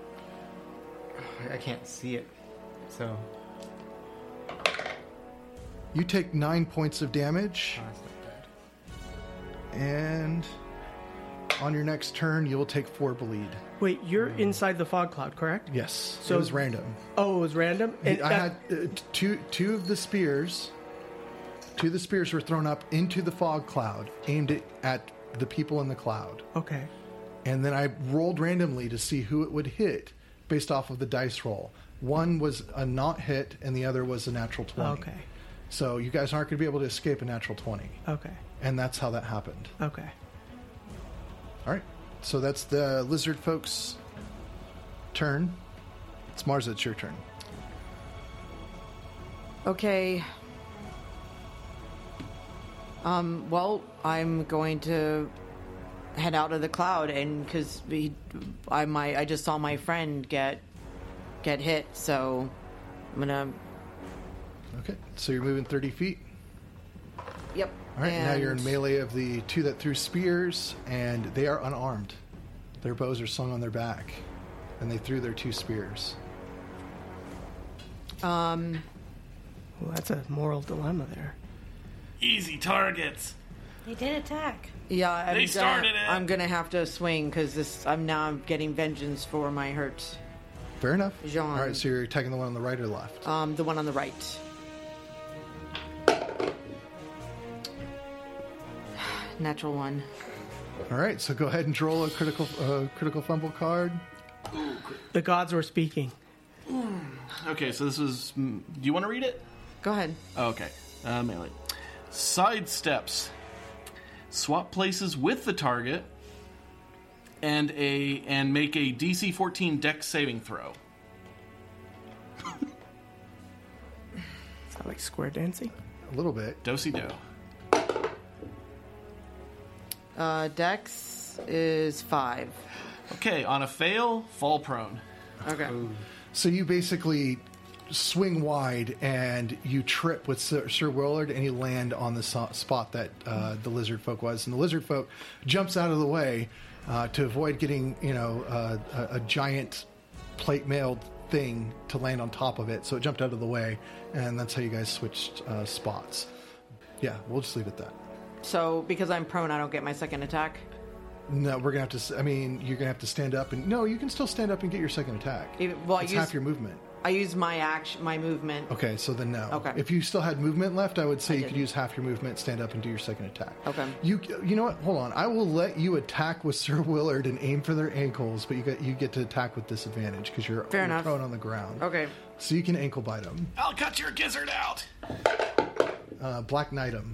Speaker 3: I can't see it, so
Speaker 6: You take nine points of damage,
Speaker 3: oh, that's not bad.
Speaker 6: and on your next turn, you'll take four bleed.
Speaker 5: Wait, you're inside the fog cloud, correct?
Speaker 6: Yes,
Speaker 5: So-
Speaker 6: it was random.
Speaker 5: Oh, it was random. And
Speaker 6: I
Speaker 5: that-
Speaker 6: had uh, two two of the spears. Two of the spears were thrown up into the fog cloud, aimed it at the people in the cloud,
Speaker 5: okay.
Speaker 6: and then I rolled randomly to see who it would hit based off of the dice roll. One was a not hit, and the other was a natural twenty.
Speaker 5: Okay.
Speaker 6: So you guys aren't going to be able to escape a natural twenty,
Speaker 5: Okay.
Speaker 6: and that's how that happened.
Speaker 5: Okay.
Speaker 6: All right. So that's the lizard folks' turn. It's Marza, it's your turn.
Speaker 4: Okay. Um, well, I'm going to head out of the cloud, and because I my I just saw my friend get get hit, so I'm gonna.
Speaker 6: Okay. So you're moving thirty feet.
Speaker 4: Yep.
Speaker 6: All right. Now you're in
Speaker 4: and-
Speaker 6: melee of the two that threw spears, and they are unarmed. Their bows are slung on their back, and they threw their two spears.
Speaker 4: Um.
Speaker 5: Well, that's a moral dilemma there.
Speaker 1: Easy targets.
Speaker 2: They did attack.
Speaker 4: Yeah, I'm
Speaker 1: They
Speaker 4: gonna,
Speaker 1: started it.
Speaker 4: I'm gonna have to swing because this. I'm now getting vengeance for my hurts.
Speaker 6: Fair enough.
Speaker 4: Jean.
Speaker 6: All right. So you're attacking the one on the right or left.
Speaker 4: Um, the one on the right. Natural one.
Speaker 6: All right. So go ahead and roll a critical uh, critical fumble card.
Speaker 5: The gods were speaking.
Speaker 1: Okay, so this was. mm, Do you want to read it?
Speaker 4: Go ahead.
Speaker 1: Oh, okay. Uh, melee. Side steps. Swap places with the target, and a and make a D C fourteen Dex saving throw.
Speaker 5: Is that like square dancing?
Speaker 6: A little bit.
Speaker 1: Dosey do.
Speaker 4: Uh, Dex is five.
Speaker 1: Okay, on a fail, fall prone.
Speaker 4: Okay.
Speaker 6: So you basically swing wide and you trip with Sir, Sir Willard, and you land on the so- spot that uh, the lizard folk was. And the lizard folk jumps out of the way uh, to avoid getting, you know, uh, a, a giant plate mailed thing to land on top of it. So it jumped out of the way, and that's how you guys switched uh, spots. Yeah, we'll just leave it at that.
Speaker 4: So because I'm prone, I don't get my second attack.
Speaker 6: No, we're gonna have to. s- I mean, you're gonna have to stand up, and no, you can still stand up and get your second attack.
Speaker 4: Even- well, I
Speaker 6: it's
Speaker 4: use-
Speaker 6: half your movement.
Speaker 4: I use my action, my movement.
Speaker 6: Okay, so then no.
Speaker 4: Okay.
Speaker 6: If you still had movement left, I would say
Speaker 4: I
Speaker 6: you
Speaker 4: did.
Speaker 6: could use half your movement, stand up, and do your second attack.
Speaker 4: Okay.
Speaker 6: You you know what? Hold on. I will let you attack with Sir Willard and aim for their ankles, but you get you get to attack with disadvantage because you're,
Speaker 4: Fair
Speaker 6: you're
Speaker 4: enough.
Speaker 6: prone on the ground.
Speaker 4: Okay.
Speaker 6: So you can ankle bite them.
Speaker 1: I'll cut your gizzard out.
Speaker 6: Uh, Black Knight them.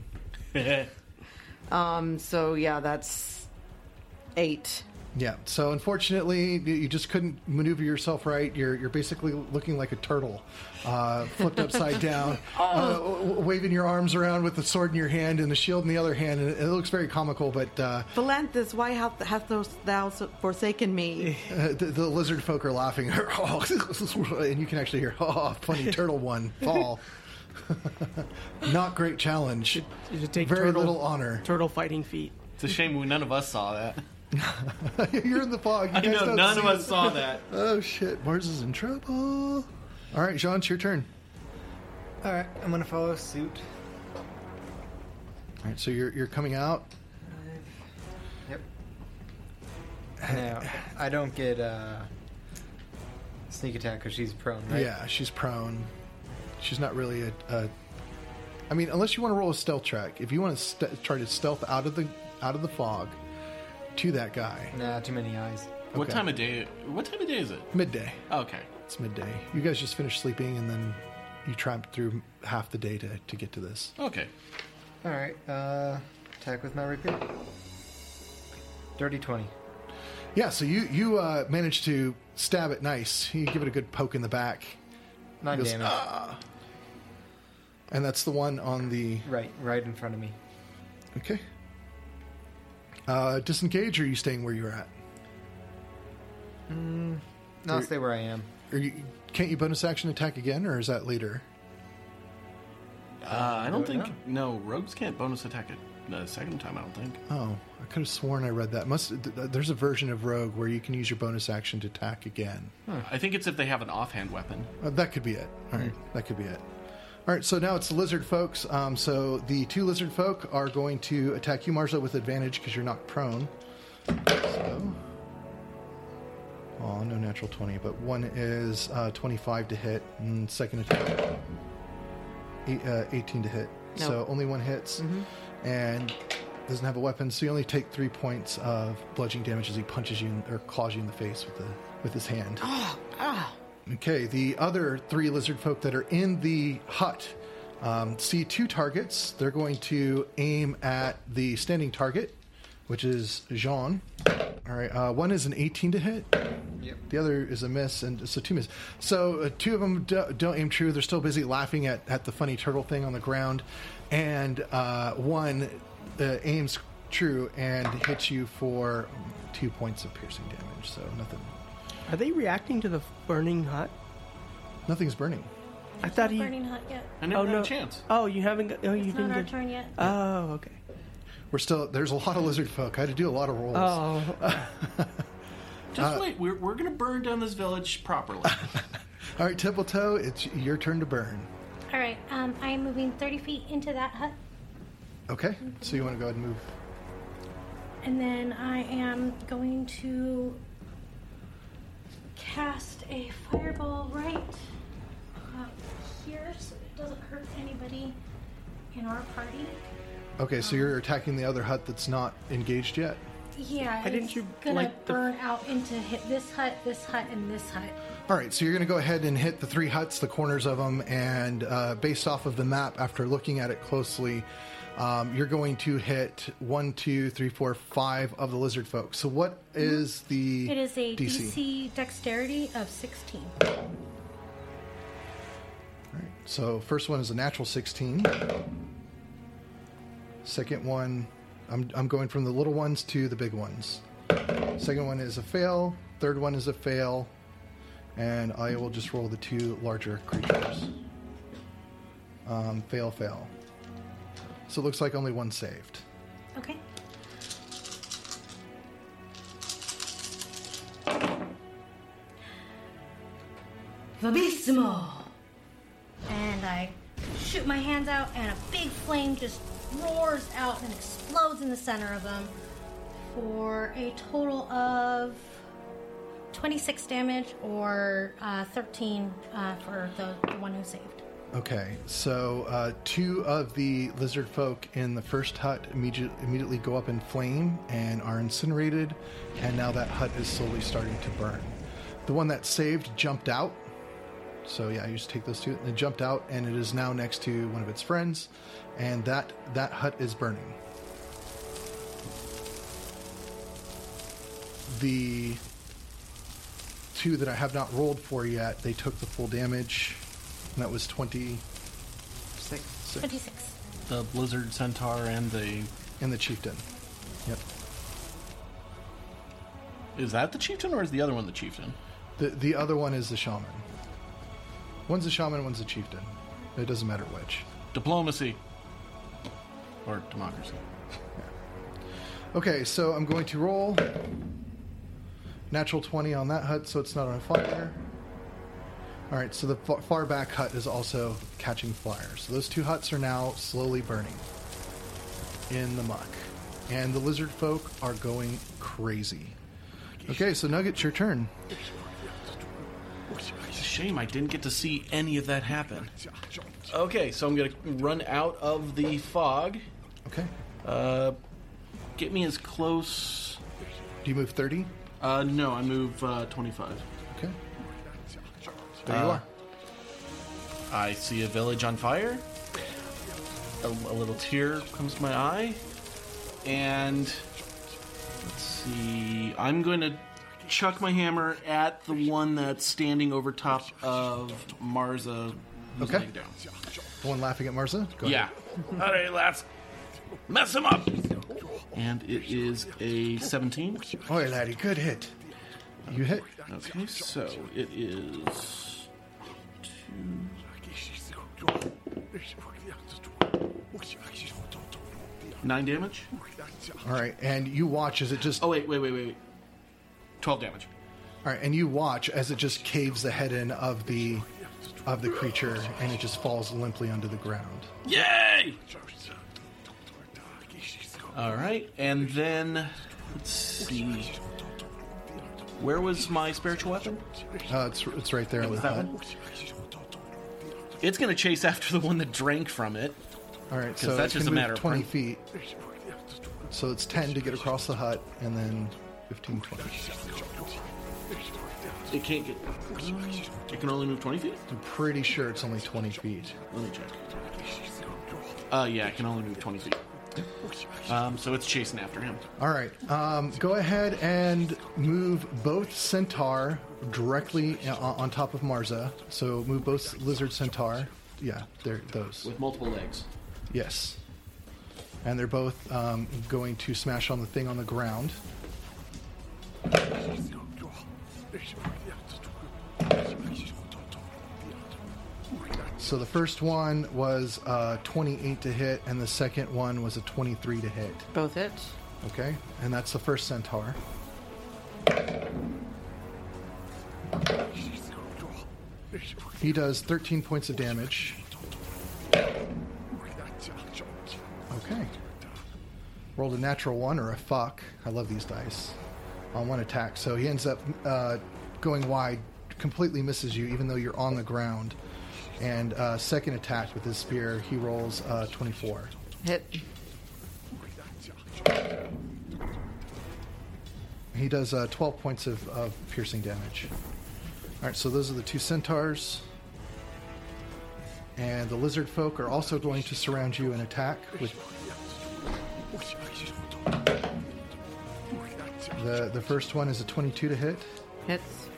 Speaker 4: Um. So yeah, that's eight.
Speaker 6: Yeah. So unfortunately, you you just couldn't maneuver yourself right. You're you're basically looking like a turtle, uh, flipped upside down, uh, w- w- waving your arms around with the sword in your hand and the shield in the other hand, and it, it looks very comical. But uh,
Speaker 4: Philanthus, why hast, hast thou forsaken me?
Speaker 6: uh, the, the lizard folk are laughing, and you can actually hear, "Oh, funny turtle one fall." Not great challenge.
Speaker 5: You should take
Speaker 6: Very
Speaker 5: turtle,
Speaker 6: little honor.
Speaker 5: turtle fighting feat.
Speaker 1: It's a shame we none of us saw that.
Speaker 6: You're in the fog. You
Speaker 1: I
Speaker 6: guys
Speaker 1: know
Speaker 6: don't
Speaker 1: none
Speaker 6: see
Speaker 1: of us
Speaker 6: it.
Speaker 1: saw that.
Speaker 6: Oh shit, Mars is in trouble. All right, Jean, it's your turn.
Speaker 3: All right, I'm gonna follow suit.
Speaker 6: All right, so you're you're coming out.
Speaker 3: Yep. Now I don't get uh, sneak attack because she's prone, right?
Speaker 6: Yeah, she's prone. She's not really a, a. I mean, unless you want to roll a stealth check. If you want to st- try to stealth out of the out of the fog to that guy,
Speaker 3: Nah, too many eyes.
Speaker 1: What
Speaker 6: Okay.
Speaker 1: time of day? What time of day is it?
Speaker 6: midday.
Speaker 1: Okay.
Speaker 6: It's midday. You guys just finished sleeping, and then you tramped through half the day to, to get to this.
Speaker 1: Okay.
Speaker 3: All right, uh, attack with my rapier. Dirty twenty.
Speaker 6: Yeah, so you you uh, managed to stab it nice. You give it a good poke in the back,
Speaker 3: Nine
Speaker 6: Goes,
Speaker 3: damage.
Speaker 6: and that's the one on the.
Speaker 3: Right, right in front of me.
Speaker 6: Okay. Uh, disengage, or are you staying where you're at?
Speaker 3: No, I'll stay where I am.
Speaker 6: Or you, can't you bonus action attack again, or is that later?
Speaker 1: Uh, I don't
Speaker 3: don't
Speaker 1: think. No, rogues can't bonus attack it the second time. I don't think.
Speaker 6: Oh, I could have sworn I read that. Must th- th- there's a version of Rogue where you can use your bonus action to attack again.
Speaker 1: I think it's if they have an offhand weapon.
Speaker 6: Uh, that could be it. All right, that could be it. All right, so now it's the lizard folks. Um, so the two lizard folk are going to attack you, Marza, with advantage because you're not prone. So, oh, no natural twenty, but one is uh, twenty-five to hit, and second attack, eight, uh, eighteen to hit.
Speaker 4: No.
Speaker 6: So only one hits, and doesn't have a weapon. So you only take three points of bludgeoning damage as he punches you in, or claws you in the face with the with his hand. Okay, the other three lizard folk that are in the hut um, see two targets. They're going to aim at the standing target, which is Jean. All right, uh, one is an eighteen to hit.
Speaker 3: Yep.
Speaker 6: The other is a miss, and so two miss. So uh, two of them do, don't aim true. They're still busy laughing at, at the funny turtle thing on the ground, and uh, one uh, aims true and hits you for two points of piercing damage. So nothing,
Speaker 5: Are they reacting to the burning hut?
Speaker 6: nothing's burning.
Speaker 5: I thought he.
Speaker 2: Burning hut yet.
Speaker 1: I never
Speaker 5: Oh
Speaker 1: had
Speaker 5: no!
Speaker 1: a chance.
Speaker 5: Oh, you haven't. Got, oh, you
Speaker 2: It's
Speaker 5: didn't
Speaker 2: not our
Speaker 5: get.
Speaker 2: turn yet.
Speaker 5: Oh, okay.
Speaker 6: We're still there's a lot of lizard folk. I had to do a lot of rolls.
Speaker 5: Oh,
Speaker 1: Just wait. We're we're gonna burn down this village properly.
Speaker 6: All right, Temple Toe, it's your turn to burn.
Speaker 2: All right. Um, I am moving thirty feet into that hut,
Speaker 6: Okay, so you want to go ahead and move.
Speaker 2: and then I am going to cast a fireball right about here, so it doesn't hurt anybody in our party.
Speaker 6: Okay, so you're attacking the other hut that's not engaged yet.
Speaker 2: Yeah,
Speaker 5: Why didn't
Speaker 2: it's
Speaker 5: you
Speaker 2: gonna
Speaker 5: light the-
Speaker 2: burn out into hit this hut, this hut, and this hut.
Speaker 6: All right, so you're going to go ahead and hit the three huts, the corners of them, and uh, based off of the map, after looking at it closely, um, you're going to hit one, two, three, four, five of the lizard folk. So what is the
Speaker 2: It is a
Speaker 6: D
Speaker 2: D
Speaker 6: C?
Speaker 2: C dexterity of sixteen.
Speaker 6: All right, so first one is a natural sixteen. Second one, I'm I'm going from the little ones to the big ones. Second one is a fail. Third one is a fail. And I will just roll the two larger creatures. Um, fail, fail. So it looks like only one saved.
Speaker 2: Okay. Vivissimo! And I shoot my hands out, and a big flame just roars out and explodes in the center of them for a total of twenty-six damage, or uh, thirteen uh, for the, the one who saved.
Speaker 6: Okay, so uh, two of the lizard folk in the first hut immediate, immediately go up in flame and are incinerated, and now that hut is slowly starting to burn. The one that saved jumped out. So yeah, you just take those two. It jumped out, and it is now next to one of its friends, and that that hut is burning. The two that I have not rolled for yet, they took the full damage, and that was twenty-six.
Speaker 2: twenty-six.
Speaker 1: The Blizzard Centaur and the...
Speaker 6: And the chieftain. Yep.
Speaker 1: Is that the chieftain, or is the other one the chieftain?
Speaker 6: The the other one is the shaman. One's a shaman, one's a chieftain. It doesn't matter which.
Speaker 1: Diplomacy. Or democracy.
Speaker 6: Okay, so I'm going to roll. Natural twenty on that hut, so it's not on fire. Alright, so the far, far back hut is also catching fire. So those two huts are now slowly burning in the muck. And the lizard folk are going crazy. Okay, so Nugget, it's your turn.
Speaker 1: It's a shame I didn't get to see any of that happen. Okay, so I'm going to run out of the fog.
Speaker 6: Okay.
Speaker 1: Uh, get me as close...
Speaker 6: Do you move thirty?
Speaker 1: Uh, no, I move uh, twenty-five.
Speaker 6: Okay. There you
Speaker 1: Uh,
Speaker 6: are.
Speaker 1: I see a village on fire. A, a little tear comes to my eye. And let's see. I'm going to chuck my hammer at the one that's standing over top of Marza, who's
Speaker 6: Okay.
Speaker 1: laying down.
Speaker 6: The one laughing at Marza? Go
Speaker 1: Yeah.
Speaker 6: ahead.
Speaker 1: All right, let's mess him up. And it is a seventeen.
Speaker 6: Oi, laddie, good hit. You hit.
Speaker 1: Okay, so it is nine damage.
Speaker 6: All right, and you watch as it just.
Speaker 1: Oh wait, wait, wait, wait, wait. Twelve damage.
Speaker 6: All right, and you watch as it just caves the head in of the of the creature, and it just falls limply onto the ground.
Speaker 1: Yay! All right, and then let's see. Where was my spiritual weapon?
Speaker 6: Uh, it's it's right there
Speaker 1: It
Speaker 6: in
Speaker 1: was
Speaker 6: the
Speaker 1: that
Speaker 6: hut.
Speaker 1: one. It's going to chase after the one that drank from it.
Speaker 6: All right, so
Speaker 1: that's
Speaker 6: it
Speaker 1: just
Speaker 6: can
Speaker 1: a
Speaker 6: move
Speaker 1: matter of
Speaker 6: twenty
Speaker 1: time.
Speaker 6: feet. So it's ten to get across the hut, and then fifteen, twenty.
Speaker 1: It can't get. It can only move twenty feet.
Speaker 6: I'm pretty sure it's only twenty feet.
Speaker 1: Let me check. Uh, yeah, it can only move twenty feet. Um, so it's chasing after him.
Speaker 6: All right, um, go ahead and move both centaur directly on, on top of Marza. So move both lizard centaur. Yeah, they're those.
Speaker 1: With multiple legs.
Speaker 6: Yes. And they're both um, going to smash on the thing on the ground. So the first one was uh, twenty-eight to hit, and the second one was a twenty-three to hit.
Speaker 4: Both hits.
Speaker 6: Okay, and that's the first centaur. He does thirteen points of damage. Okay. Rolled a natural one or a fuck. I love these dice. On one attack. So he ends up uh, going wide, completely misses you, even though you're on the ground. And uh, second attack with his spear, he rolls uh, twenty-four.
Speaker 4: Hit.
Speaker 6: He does uh, twelve points of, of piercing damage. All right, so those are the two centaurs. And the lizard folk are also going to surround you and attack. With the the first one is a twenty-two to hit.
Speaker 4: Hits.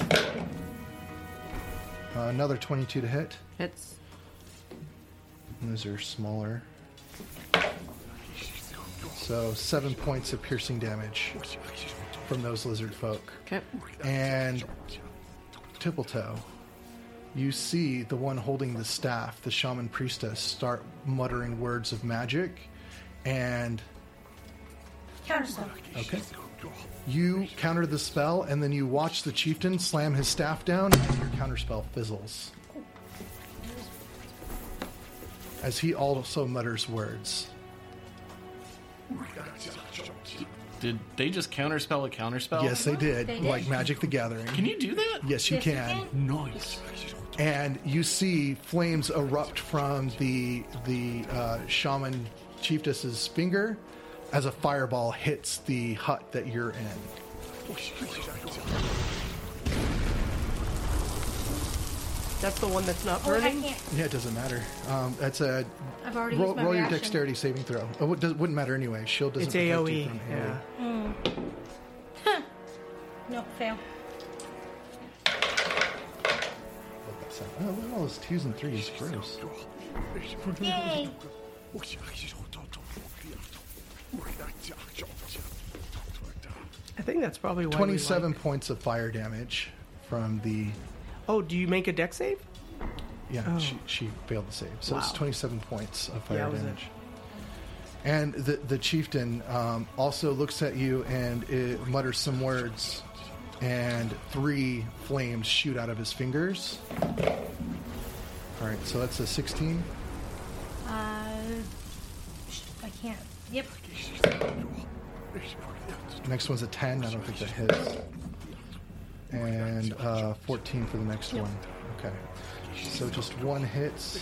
Speaker 6: Uh, another twenty-two to hit.
Speaker 4: Hits.
Speaker 6: And those are smaller. So seven points of piercing damage. from those lizard folk.
Speaker 4: Okay.
Speaker 6: And Tippletoe, you see the one holding the staff, the shaman priestess, start muttering words of magic, and
Speaker 2: Counterspell.
Speaker 6: okay, you counter the spell, and then you watch the chieftain slam his staff down, and your counterspell fizzles as he also mutters words.
Speaker 1: Did they just counterspell a counterspell?
Speaker 6: Yes, they did,
Speaker 2: They did.
Speaker 6: like Magic the Gathering.
Speaker 1: Can you do that?
Speaker 6: Yes, you
Speaker 2: Yes, you
Speaker 6: can.
Speaker 2: can.
Speaker 1: Nice.
Speaker 6: And you see flames erupt from the the uh, shaman chiefess's finger as a fireball hits the hut that you're in.
Speaker 5: That's the one that's not
Speaker 2: Oh, I
Speaker 5: burning?
Speaker 2: can't.
Speaker 6: Yeah, it doesn't matter. Um, that's a
Speaker 2: I've already
Speaker 6: roll,
Speaker 2: used my
Speaker 6: roll your
Speaker 2: reaction.
Speaker 6: dexterity saving throw. Oh, it does, wouldn't matter anyway. Shield doesn't
Speaker 5: It's
Speaker 6: protect
Speaker 5: A O
Speaker 6: you
Speaker 5: E.
Speaker 6: from
Speaker 5: Yeah.
Speaker 6: AoE.
Speaker 2: Nope, fail.
Speaker 6: Oh, look at all those twos and threes. Gross.
Speaker 2: Yay!
Speaker 5: I think that's probably why we
Speaker 6: Twenty-seven
Speaker 5: like-
Speaker 6: points of fire damage from the.
Speaker 5: Oh, do you make a deck save?
Speaker 6: Yeah,
Speaker 5: Oh.
Speaker 6: she, she failed the save. So it's
Speaker 5: Wow.
Speaker 6: twenty-seven points of fire
Speaker 5: Yeah, was it?
Speaker 6: damage. And the the chieftain um, also looks at you and it mutters some words, and three flames shoot out of his fingers. All right, so that's a sixteen.
Speaker 2: Uh, sh- I can't. Yep.
Speaker 6: Next one's a ten. I don't think that hits. And uh, fourteen for the next one. Okay. So just one hits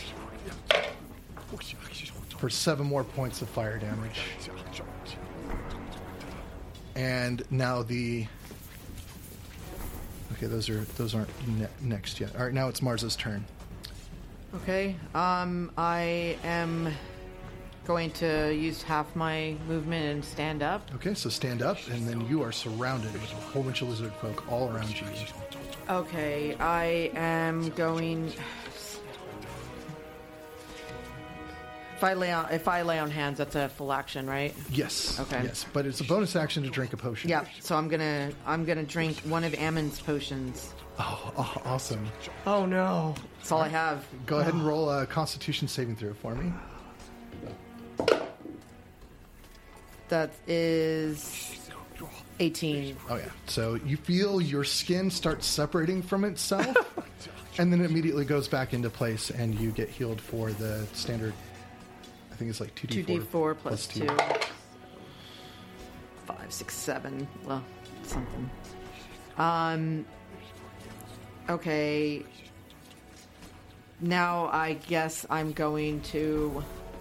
Speaker 6: for seven more points of fire damage. And now the. Okay, those are those aren't ne- next yet. All right, now it's Marza's turn.
Speaker 4: Okay. Um, I am going to use half my movement and stand up.
Speaker 6: Okay, so stand up, and then you are surrounded with a whole bunch of lizard folk all around you.
Speaker 4: Okay, I am going. If I lay on, if I lay on hands, that's a full action, right?
Speaker 6: Yes.
Speaker 4: Okay.
Speaker 6: Yes, but it's a bonus action to drink a potion.
Speaker 4: Yeah. So I'm gonna, I'm gonna drink one of Ammon's potions.
Speaker 6: Oh, oh, awesome.
Speaker 5: Oh no.
Speaker 4: That's all I have.
Speaker 6: Go ahead and roll a Constitution saving throw for me.
Speaker 4: That is eighteen.
Speaker 6: Oh yeah. So you feel your skin start separating from itself, and then it immediately goes back into place, and you get healed for the standard. I think it's like two d
Speaker 4: Two
Speaker 6: four.
Speaker 4: d four plus two. Five, six, seven. Well, something. Um. Okay. Now I guess I'm going to.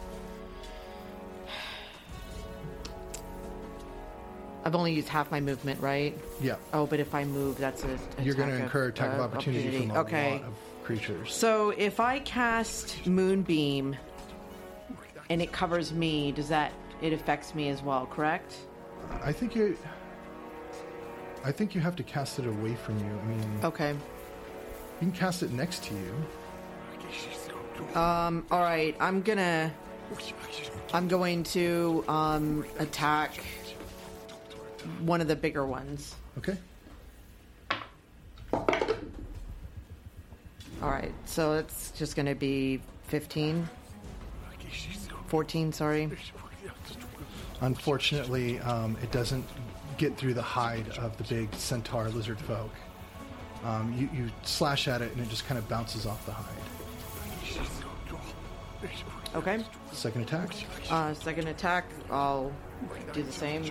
Speaker 4: I've only used half my movement, right?
Speaker 6: Yeah.
Speaker 4: Oh, but if I move, that's a.
Speaker 6: You're going to
Speaker 4: attack
Speaker 6: incur attack of
Speaker 4: uh,
Speaker 6: opportunity, from a
Speaker 4: Okay.
Speaker 6: lot of creatures.
Speaker 4: So if I cast Moonbeam and it covers me, does that it affects me as well? Correct?
Speaker 6: I think you. I think you have to cast it away from you. I mean,
Speaker 4: Okay.
Speaker 6: you can cast it next to you.
Speaker 4: Um. All right. I'm gonna. I'm going to um attack one of the bigger ones.
Speaker 6: Okay.
Speaker 4: All right. So it's just going to be fifteen. fourteen. Sorry.
Speaker 6: Unfortunately, um, it doesn't get through the hide of the big centaur lizard folk. Um, you, you slash at it, and it just kind of bounces off the hide.
Speaker 4: Okay.
Speaker 6: Second attack.
Speaker 4: Uh, second attack. I'll do the same.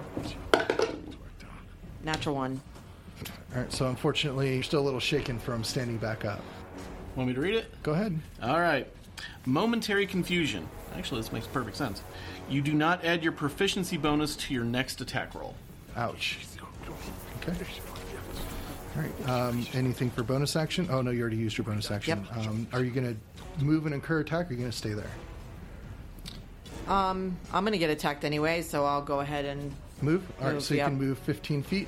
Speaker 4: Natural one.
Speaker 6: All right. So unfortunately, you're still a little shaken from standing back up.
Speaker 1: Want me to read it?
Speaker 6: Go ahead.
Speaker 1: All right. Momentary confusion. Actually, this makes perfect sense. You do not add your proficiency bonus to your next attack roll.
Speaker 6: Ouch. Okay. All right. Um, anything for bonus action? Oh no, you already used your bonus action.
Speaker 4: Yep.
Speaker 6: Um, are you going to move and incur attack, or are you going to stay there?
Speaker 4: Um, I'm gonna get attacked anyway, so I'll go ahead and.
Speaker 6: Move. All right.
Speaker 4: Move,
Speaker 6: So you
Speaker 4: yeah.
Speaker 6: can move fifteen feet.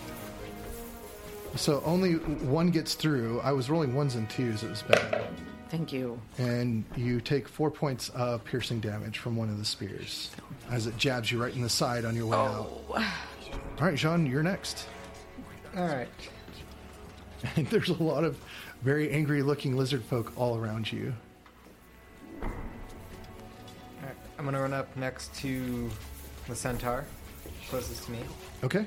Speaker 6: So only one gets through. I was rolling ones and twos. It was bad.
Speaker 4: Thank you.
Speaker 6: And you take four points of piercing damage from one of the spears as it jabs you right in the side on your way out. All right, Jean, you're next.
Speaker 3: All right.
Speaker 6: And there's a lot of very angry-looking lizard folk all around you.
Speaker 3: All right. I'm gonna run up next to the centaur, closest to me.
Speaker 6: Okay.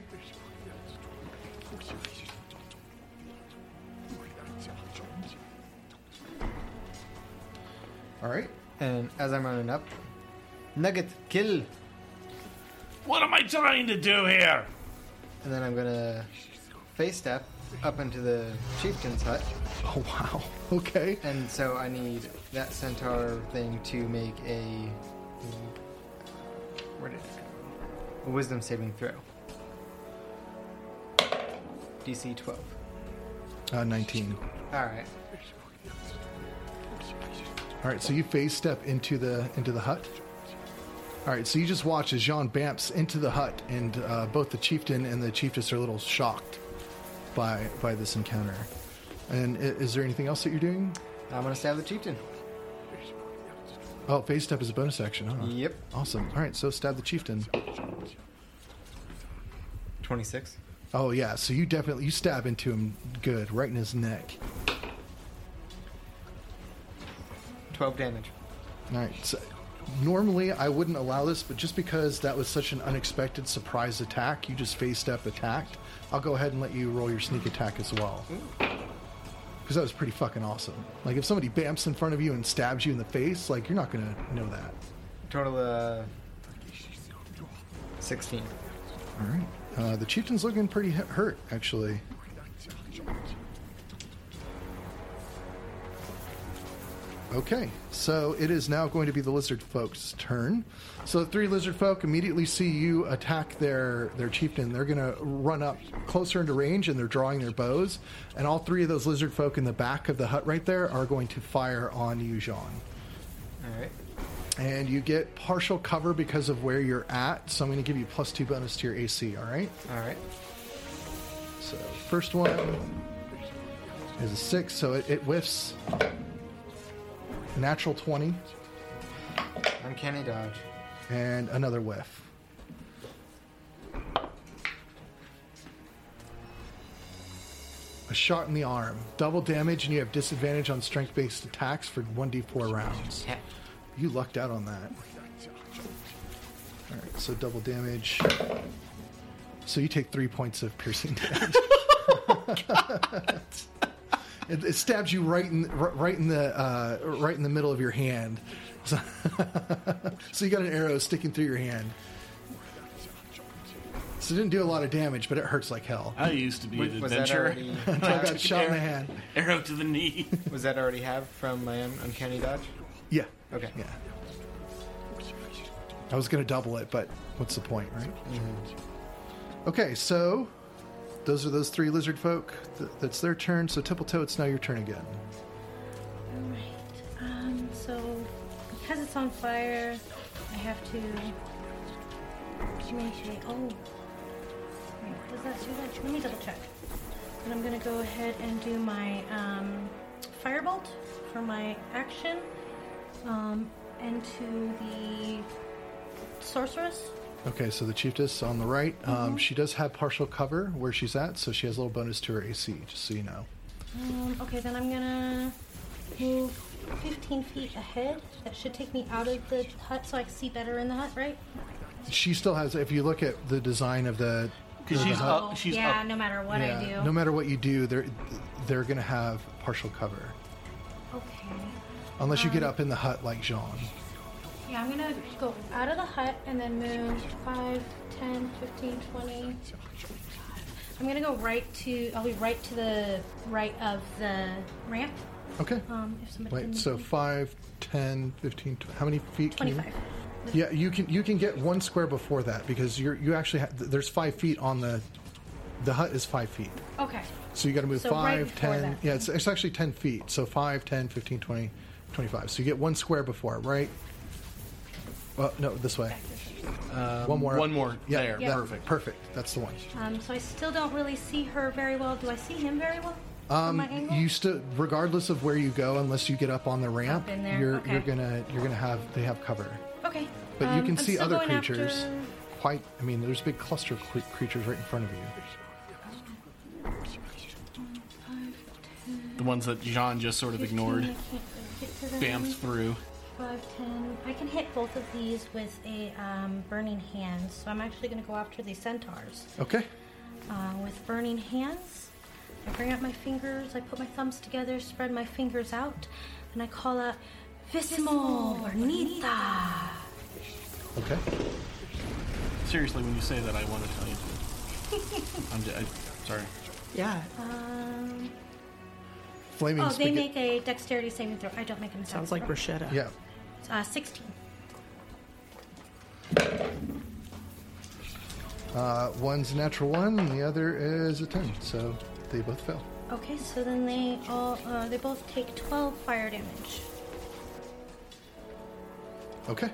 Speaker 6: All right.
Speaker 3: And as I'm running up, nugget, kill.
Speaker 1: What am I trying to do here?
Speaker 3: And then I'm gonna face step up into the chieftain's hut.
Speaker 6: Oh, wow. Okay.
Speaker 3: And so I need that centaur thing to make a... Where did it go? A wisdom saving throw. D C twelve.
Speaker 6: Uh, nineteen.
Speaker 3: Alright.
Speaker 6: All right, so you phase step into the into the hut. All right, so you just watch as Jean bamps into the hut, and uh, both the chieftain and the chiefess are a little shocked by by this encounter. And i- is there anything else that you're doing?
Speaker 3: I'm gonna stab the chieftain.
Speaker 6: Oh, phase step is a bonus action, huh?
Speaker 3: Yep.
Speaker 6: Awesome. All right, so stab the chieftain.
Speaker 3: twenty-six.
Speaker 6: Oh yeah, so you definitely you stab into him good, right in his neck.
Speaker 3: twelve damage.
Speaker 6: All right. So normally I wouldn't allow this, but just because that was such an unexpected surprise attack, you just phase step attacked. I'll go ahead and let you roll your sneak attack as well. Because that was pretty fucking awesome. Like if somebody bamps in front of you and stabs you in the face, like you're not gonna know that.
Speaker 3: Total uh, sixteen.
Speaker 6: All right. Uh, the chieftain's looking pretty hu- hurt, actually. Okay, so it is now going to be the lizard folks' turn. So the three lizard folk immediately see you attack their, their chieftain. They're going to run up closer into range, and they're drawing their bows. And all three of those lizard folk in the back of the hut right there are going to fire on you, Jean.
Speaker 3: Alright.
Speaker 6: And you get partial cover because of where you're at, so I'm going to give you plus two bonus to your A C, all right?
Speaker 3: Alright.
Speaker 6: So first one is a six, so it, it whiffs. Natural twenty.
Speaker 3: Uncanny dodge.
Speaker 6: And another whiff. A shot in the arm. Double damage, and you have disadvantage on strength-based attacks for one d four rounds.
Speaker 3: Yeah.
Speaker 6: You lucked out on that. Alright, so double damage. So you take three points of piercing damage. It, it stabs you right in right in the uh, right in the middle of your hand. So, so you got an arrow sticking through your hand. So it didn't do a lot of damage, but it hurts like hell.
Speaker 1: I used to be
Speaker 3: Was-
Speaker 1: an
Speaker 3: was that
Speaker 1: adventurer.
Speaker 3: already-
Speaker 6: I got shot in the hand.
Speaker 1: Arrow to the knee.
Speaker 3: Was that already have from my un- uncanny dodge?
Speaker 6: Yeah.
Speaker 3: Okay.
Speaker 6: Yeah. I was going to double it, but what's the point, right? Okay, so those are those three lizard folk. Th- that's their turn. So Tippletoe, it's now your turn again.
Speaker 2: Alright. Um, so, because it's on fire, I have to communicate. Oh. Wait, does that do that? Let me double check. And I'm going to go ahead and do my um, firebolt for my action um, into the sorceress.
Speaker 6: Okay, so the chiefess on the right, um, she does have partial cover where she's at, so she has a little bonus to her A C, just so you know.
Speaker 2: Um, okay, then I'm gonna move fifteen feet ahead. That should take me out of the hut so I can see better in the hut, right?
Speaker 6: She still has, if you look at the design of the...
Speaker 1: Because
Speaker 6: the
Speaker 1: she's
Speaker 6: hut-
Speaker 1: up. She's
Speaker 2: yeah,
Speaker 1: up.
Speaker 2: no matter what I do.
Speaker 6: no matter what you do, they're, they're going to have partial cover.
Speaker 2: Okay.
Speaker 6: Unless you get
Speaker 2: Um,
Speaker 6: up in the hut like Jean.
Speaker 2: Yeah, I'm gonna go out of the hut and then move five, ten, fifteen, twenty. I'm gonna go right to, I'll be right to the right of the ramp.
Speaker 6: Okay.
Speaker 2: Um, if somebody
Speaker 6: Wait,
Speaker 2: can
Speaker 6: so
Speaker 2: move me.
Speaker 6: five, ten, fifteen, tw- how many feet can you...
Speaker 2: twenty-five.
Speaker 6: Yeah, you can you can get one square before that because you're you actually have, there's five feet on the the hut is five feet.
Speaker 2: Okay.
Speaker 6: So you got to move
Speaker 2: So right
Speaker 6: five,
Speaker 2: before
Speaker 6: ten.
Speaker 2: that.
Speaker 6: Yeah, it's, it's actually ten feet. So five, ten, fifteen, twenty, twenty-five. So you get one square before, right? Well, no, this way.
Speaker 1: Um,
Speaker 6: One more.
Speaker 1: One more.
Speaker 6: Yeah,
Speaker 1: there.
Speaker 2: Yeah.
Speaker 1: Perfect.
Speaker 6: Perfect. That's the one.
Speaker 2: Um, so I still don't really see her very well. Do I see him very well? from my angle?
Speaker 6: You still, regardless of where you go, unless you get up on the ramp,
Speaker 2: Up in there,
Speaker 6: you're
Speaker 2: okay.
Speaker 6: you're gonna you're gonna have they have cover.
Speaker 2: Okay.
Speaker 6: But you
Speaker 2: Um,
Speaker 6: can
Speaker 2: I'm
Speaker 6: see
Speaker 2: still
Speaker 6: other
Speaker 2: going
Speaker 6: creatures.
Speaker 2: after-
Speaker 6: Quite, I mean, there's a big cluster of cre- creatures right in front of you.
Speaker 1: The ones that Jean just sort of ignored.
Speaker 2: fifteen, I can't get to them.
Speaker 1: Bamfed through.
Speaker 2: five, ten. I can hit both of these with a um, burning hand, so I'm actually going to go after these centaurs.
Speaker 6: Okay.
Speaker 2: Uh, with burning hands, I bring out my fingers, I put my thumbs together, spread my fingers out, and I call out, Vismo Bonita.
Speaker 6: Okay.
Speaker 1: Seriously, when you say that, I want to tell you to. I'm, j- I, sorry.
Speaker 5: Yeah,
Speaker 2: Um,
Speaker 6: Flaming
Speaker 2: oh, they
Speaker 6: spaghetti.
Speaker 2: make a dexterity saving throw. I don't make a mistake.
Speaker 5: sounds like bruschetta.
Speaker 6: Yeah.
Speaker 2: Uh, sixteen.
Speaker 6: Uh, one's a natural one, and the other is a ten. So they both fail.
Speaker 2: Okay, so then they all uh, they both take twelve fire damage.
Speaker 6: Okay.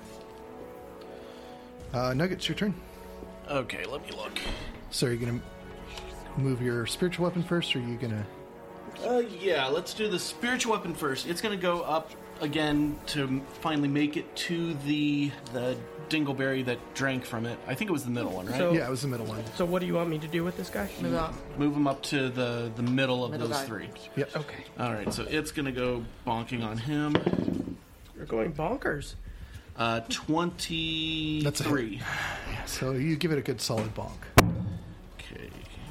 Speaker 6: Uh, Nuggets, your turn.
Speaker 1: Okay, let me look.
Speaker 6: So are you gonna move your spiritual weapon first, or are you gonna?
Speaker 1: Uh, yeah, let's do the spiritual weapon first. It's going to go up again to finally make it to the the dingleberry that drank from it. I think it was the middle one, right?
Speaker 5: So-
Speaker 6: Yeah, it was the middle one.
Speaker 5: So what do you want me to do with this guy?
Speaker 4: Move on.
Speaker 1: Move him up to the, the middle of
Speaker 4: Middle
Speaker 1: those
Speaker 4: guy.
Speaker 1: three.
Speaker 6: Yep.
Speaker 5: Okay.
Speaker 1: All right, so it's going to go bonking on him.
Speaker 5: You're going bonkers.
Speaker 1: Uh, twenty-three.
Speaker 6: That's a hit. Yeah, so you give it a good solid bonk.
Speaker 1: Okay.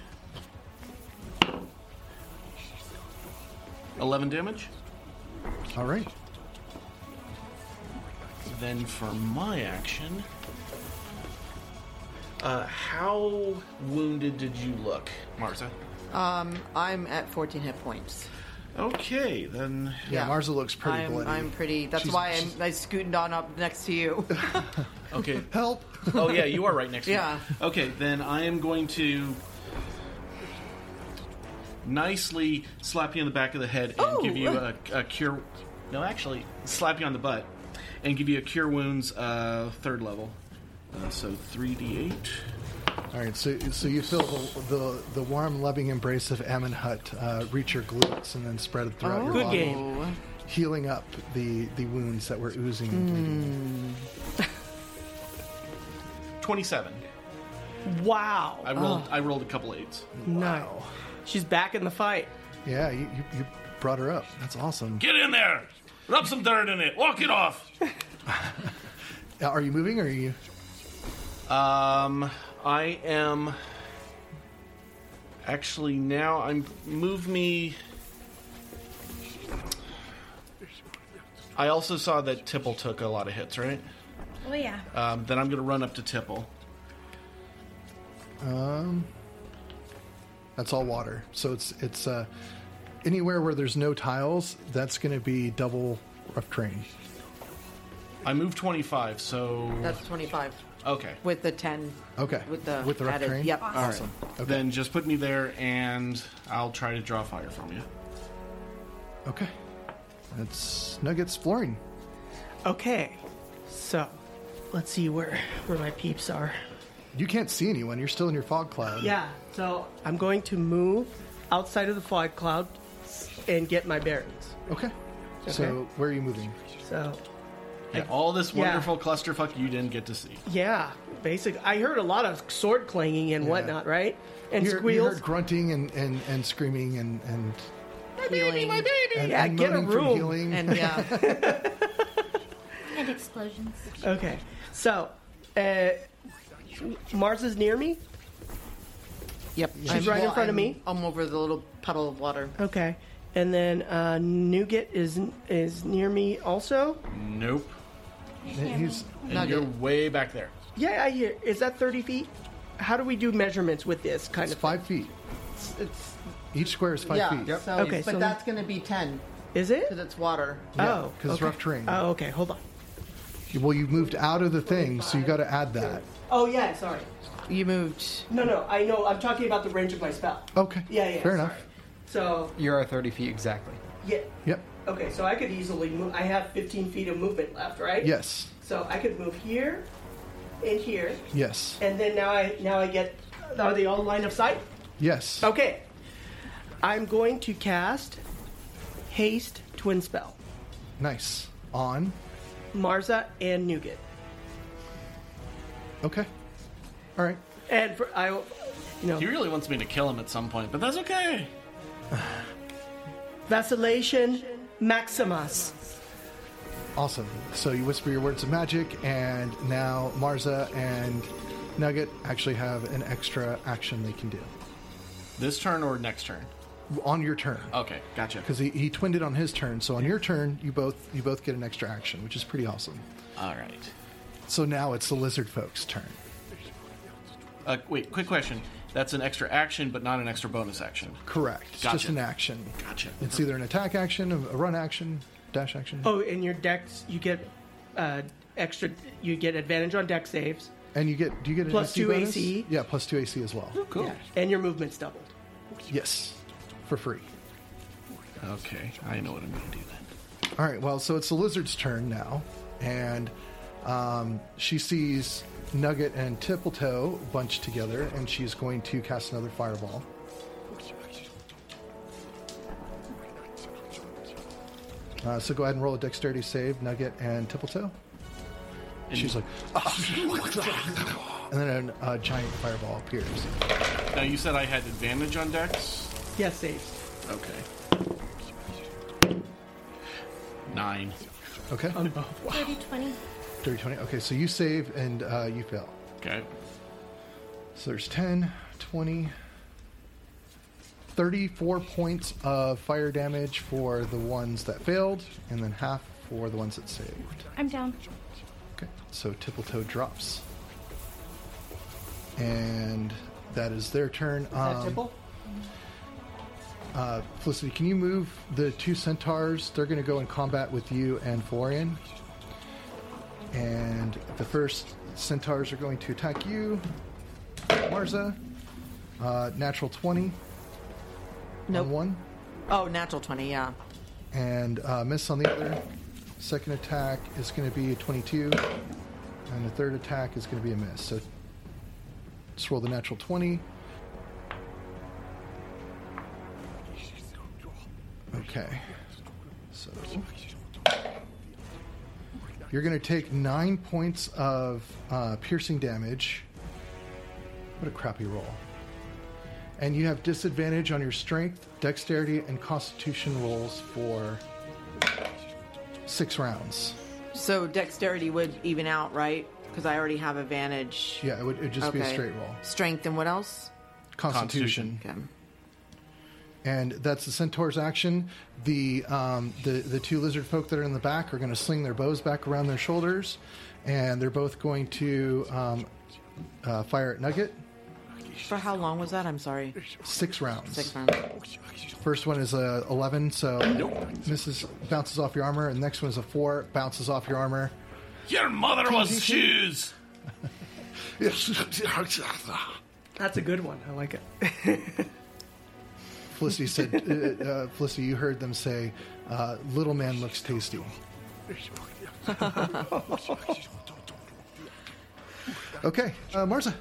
Speaker 1: eleven damage.
Speaker 6: All right.
Speaker 1: Then for my action, uh, how wounded did you look, Marza?
Speaker 4: Um, I'm at fourteen hit points.
Speaker 1: Okay, then.
Speaker 6: Yeah,
Speaker 4: Yeah.
Speaker 6: Marza looks pretty
Speaker 4: I'm,
Speaker 6: bloody.
Speaker 4: I'm pretty. That's
Speaker 6: She's-
Speaker 4: why I'm
Speaker 6: she's-
Speaker 4: I scooted on up next to you.
Speaker 1: Okay.
Speaker 6: Help!
Speaker 1: Oh yeah, you are right next to
Speaker 4: Yeah.
Speaker 1: me. Okay, then I am going to nicely slap you in the back of the head and
Speaker 4: Oh.
Speaker 1: give you a, a cure. No, actually, slap you on the butt and give you a cure wounds uh, third level. Uh, so three d eight.
Speaker 6: All right, so so you feel the the, the warm, loving embrace of Amenhut uh, reach your glutes and then spread it throughout your
Speaker 5: Good
Speaker 6: body,
Speaker 5: game.
Speaker 6: healing up the, the wounds that were oozing and bleeding.
Speaker 1: Twenty-seven.
Speaker 5: Wow.
Speaker 1: I rolled. I rolled a couple eights.
Speaker 5: Nice. She's back in the fight.
Speaker 6: Yeah, you, you, you brought her up. That's awesome.
Speaker 1: Get in there. Rub some dirt in it. Walk it off.
Speaker 6: Uh, Are you moving, or are you?
Speaker 1: Um, I am actually now. I'm move me. I also saw that Tipple took a lot of hits, right?
Speaker 2: Oh yeah.
Speaker 1: Um, then I'm going to run up to Tipple.
Speaker 6: Um, that's all water. So it's it's uh, anywhere where there's no tiles. That's going to be double rough terrain.
Speaker 1: I moved twenty-five, so
Speaker 4: That's twenty-five
Speaker 1: okay.
Speaker 4: with the ten.
Speaker 6: Okay.
Speaker 4: With the
Speaker 6: with the rough
Speaker 4: added.
Speaker 6: terrain.
Speaker 4: Yep.
Speaker 6: Awesome. Okay.
Speaker 1: Then just put me there, and I'll try to draw fire from you.
Speaker 6: Okay. That's Nuggets flooring.
Speaker 5: Okay. So, let's see where where my peeps are.
Speaker 6: You can't see anyone. You're still in your fog cloud.
Speaker 5: Yeah. So I'm going to move outside of the fog cloud and get my bearings.
Speaker 6: Okay. So where are you moving?
Speaker 5: So
Speaker 1: Yeah, all this
Speaker 5: Yeah.
Speaker 1: wonderful clusterfuck you didn't get to see.
Speaker 5: yeah, basically, I heard a lot of sword clanging and
Speaker 6: Yeah.
Speaker 5: whatnot, right? And
Speaker 6: You heard, you
Speaker 5: squeals.
Speaker 6: heard grunting and, and, and screaming and and,
Speaker 4: Healing.
Speaker 6: and,
Speaker 5: Yeah,
Speaker 6: and
Speaker 5: get a
Speaker 6: moaning from
Speaker 5: room.
Speaker 6: healing.
Speaker 4: And yeah.
Speaker 2: And explosions.
Speaker 5: Okay. So, uh, Mars is near me.
Speaker 4: Yep.
Speaker 5: She's right in front of me?
Speaker 4: I'm over the little puddle of water.
Speaker 5: Okay. And then uh, Nougat is is near me also.
Speaker 1: Nope.
Speaker 6: He's
Speaker 1: And
Speaker 4: Nugget.
Speaker 1: you're way back there.
Speaker 5: Yeah, I hear. Is that thirty feet? How do we do measurements with this kind
Speaker 6: it's
Speaker 5: of
Speaker 6: five feet.
Speaker 4: It's, it's
Speaker 6: Each square is five
Speaker 4: yeah.
Speaker 6: feet.
Speaker 4: So,
Speaker 5: Okay,
Speaker 4: but
Speaker 5: so-
Speaker 4: that's going to be ten
Speaker 5: Is it?
Speaker 4: because it's water.
Speaker 6: Yeah,
Speaker 5: Oh,
Speaker 6: 'cause it's
Speaker 5: okay.
Speaker 6: rough terrain.
Speaker 5: Oh, okay. Hold on.
Speaker 6: Well, you moved out of the thing, so you got to add that.
Speaker 5: Oh yeah, sorry.
Speaker 4: You moved.
Speaker 5: No, no, I know. I'm talking about the range of my spell.
Speaker 6: Okay.
Speaker 5: Yeah, yeah.
Speaker 6: Fair
Speaker 5: sorry.
Speaker 6: enough.
Speaker 5: So
Speaker 3: You are thirty feet exactly.
Speaker 5: yeah.
Speaker 6: Yep.
Speaker 5: Okay, so I could easily move. I have fifteen feet of movement left, right?
Speaker 6: Yes.
Speaker 5: So I could move here, and here,
Speaker 6: Yes.
Speaker 5: and then now I now I get. Are they all line of sight?
Speaker 6: Yes.
Speaker 5: Okay. I'm going to cast Haste Twin Spell.
Speaker 6: Nice. On.
Speaker 5: Marza and Nougat.
Speaker 6: Okay. All right.
Speaker 5: And for, I, you know,
Speaker 1: He really wants me to kill him at some point, but that's okay.
Speaker 5: Vacillation Maximus.
Speaker 6: Awesome. So you whisper your words of magic, and now Marza and Nugget actually have an extra action they can do
Speaker 1: This turn or next turn?
Speaker 6: on your turn.
Speaker 1: Okay, gotcha.
Speaker 6: Because he, he twinned it on his turn, so on your turn you both you both get an extra action, which is pretty awesome.
Speaker 1: All right.
Speaker 6: So now it's the lizard folks' turn.
Speaker 1: Uh, wait, quick question. That's an extra action, but not an extra bonus action.
Speaker 6: Correct. It's
Speaker 1: Gotcha.
Speaker 6: just an action.
Speaker 1: Gotcha.
Speaker 6: It's either an attack action, a a run action, dash action,
Speaker 5: Oh, in your dex, you get uh, extra. You get advantage on dex saves,
Speaker 6: and you get do you get an
Speaker 5: Plus
Speaker 6: A C
Speaker 5: two
Speaker 6: bonus?
Speaker 5: A C.
Speaker 6: Yeah, plus two A C as well.
Speaker 1: Cool.
Speaker 5: yeah, and your movement's doubled.
Speaker 6: Yes, for free.
Speaker 1: Okay, I know what I'm going to do then.
Speaker 6: All right. Well, so it's the lizard's turn now, and um, she sees Nugget and Tippletoe bunched together, and she's going to cast another fireball. Uh, so go ahead and roll a dexterity save, Nugget and Tippletoe. And she's like, and then a uh, giant fireball appears.
Speaker 1: Now, you said I had advantage on dex?
Speaker 5: Yes, saves.
Speaker 1: Okay. Nine.
Speaker 6: Okay.
Speaker 2: thirty, twenty.
Speaker 6: Dirty twenty. Okay, so you save and uh, you fail.
Speaker 1: Okay.
Speaker 6: So there's ten, twenty, thirty-four points of fire damage for the ones that failed, and then half for the ones that saved.
Speaker 2: I'm down.
Speaker 6: Okay, so Tippletoe drops. And that is their turn.
Speaker 5: Is that
Speaker 6: Um,
Speaker 5: Tipple?
Speaker 6: Uh, Felicity, can you move the two centaurs? They're going to go in combat with you and Florian. And the first centaurs are going to attack you, Marza. Uh, natural twenty
Speaker 4: Nope.
Speaker 6: on one.
Speaker 4: Oh, natural twenty, yeah.
Speaker 6: And uh, miss on the other. Second attack is going to be a twenty-two. And the third attack is going to be a miss. So let's roll the natural twenty. Okay. So you're going to take nine points of uh, piercing damage. What a crappy roll. And you have disadvantage on your strength, dexterity, and constitution rolls for six rounds.
Speaker 4: So dexterity would even out, right? Because I already have advantage.
Speaker 6: Yeah, it would it'd just be a
Speaker 4: Okay.
Speaker 6: straight roll.
Speaker 4: Strength and what else?
Speaker 6: Constitution.
Speaker 4: Okay.
Speaker 6: And that's the centaur's action. The um, the the two lizard folk that are in the back are going to sling their bows back around their shoulders, and they're both going to um, uh, fire at Nugget.
Speaker 4: For how long was that? I'm sorry.
Speaker 6: Six rounds.
Speaker 4: Six rounds.
Speaker 6: First one is a eleven, so misses, bounces off your armor. And the next one is a four, bounces off your armor.
Speaker 1: Your mother was shoes!
Speaker 5: That's a good one. I like it.
Speaker 6: Felicity said, uh, uh, Felicity, you heard them say, uh, little man looks tasty. Okay, uh, Marza.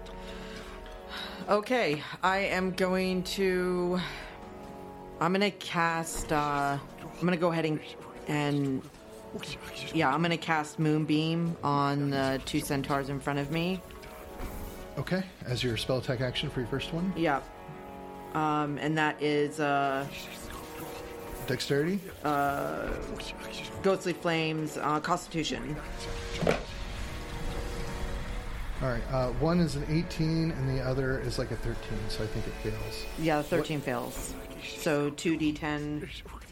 Speaker 4: Okay, I am going to. I'm gonna cast. Uh, I'm gonna go ahead and, and yeah, I'm gonna cast Moonbeam on the two centaurs in front of me.
Speaker 6: Okay, as your spell attack action for your first one.
Speaker 4: Yeah, um, and that is uh,
Speaker 6: Dexterity.
Speaker 4: Ghostly Flames, uh, Constitution.
Speaker 6: All right, uh, one is an eighteen, and the other is like a thirteen, so I think it fails.
Speaker 4: Yeah, the thirteen fails. So two d ten.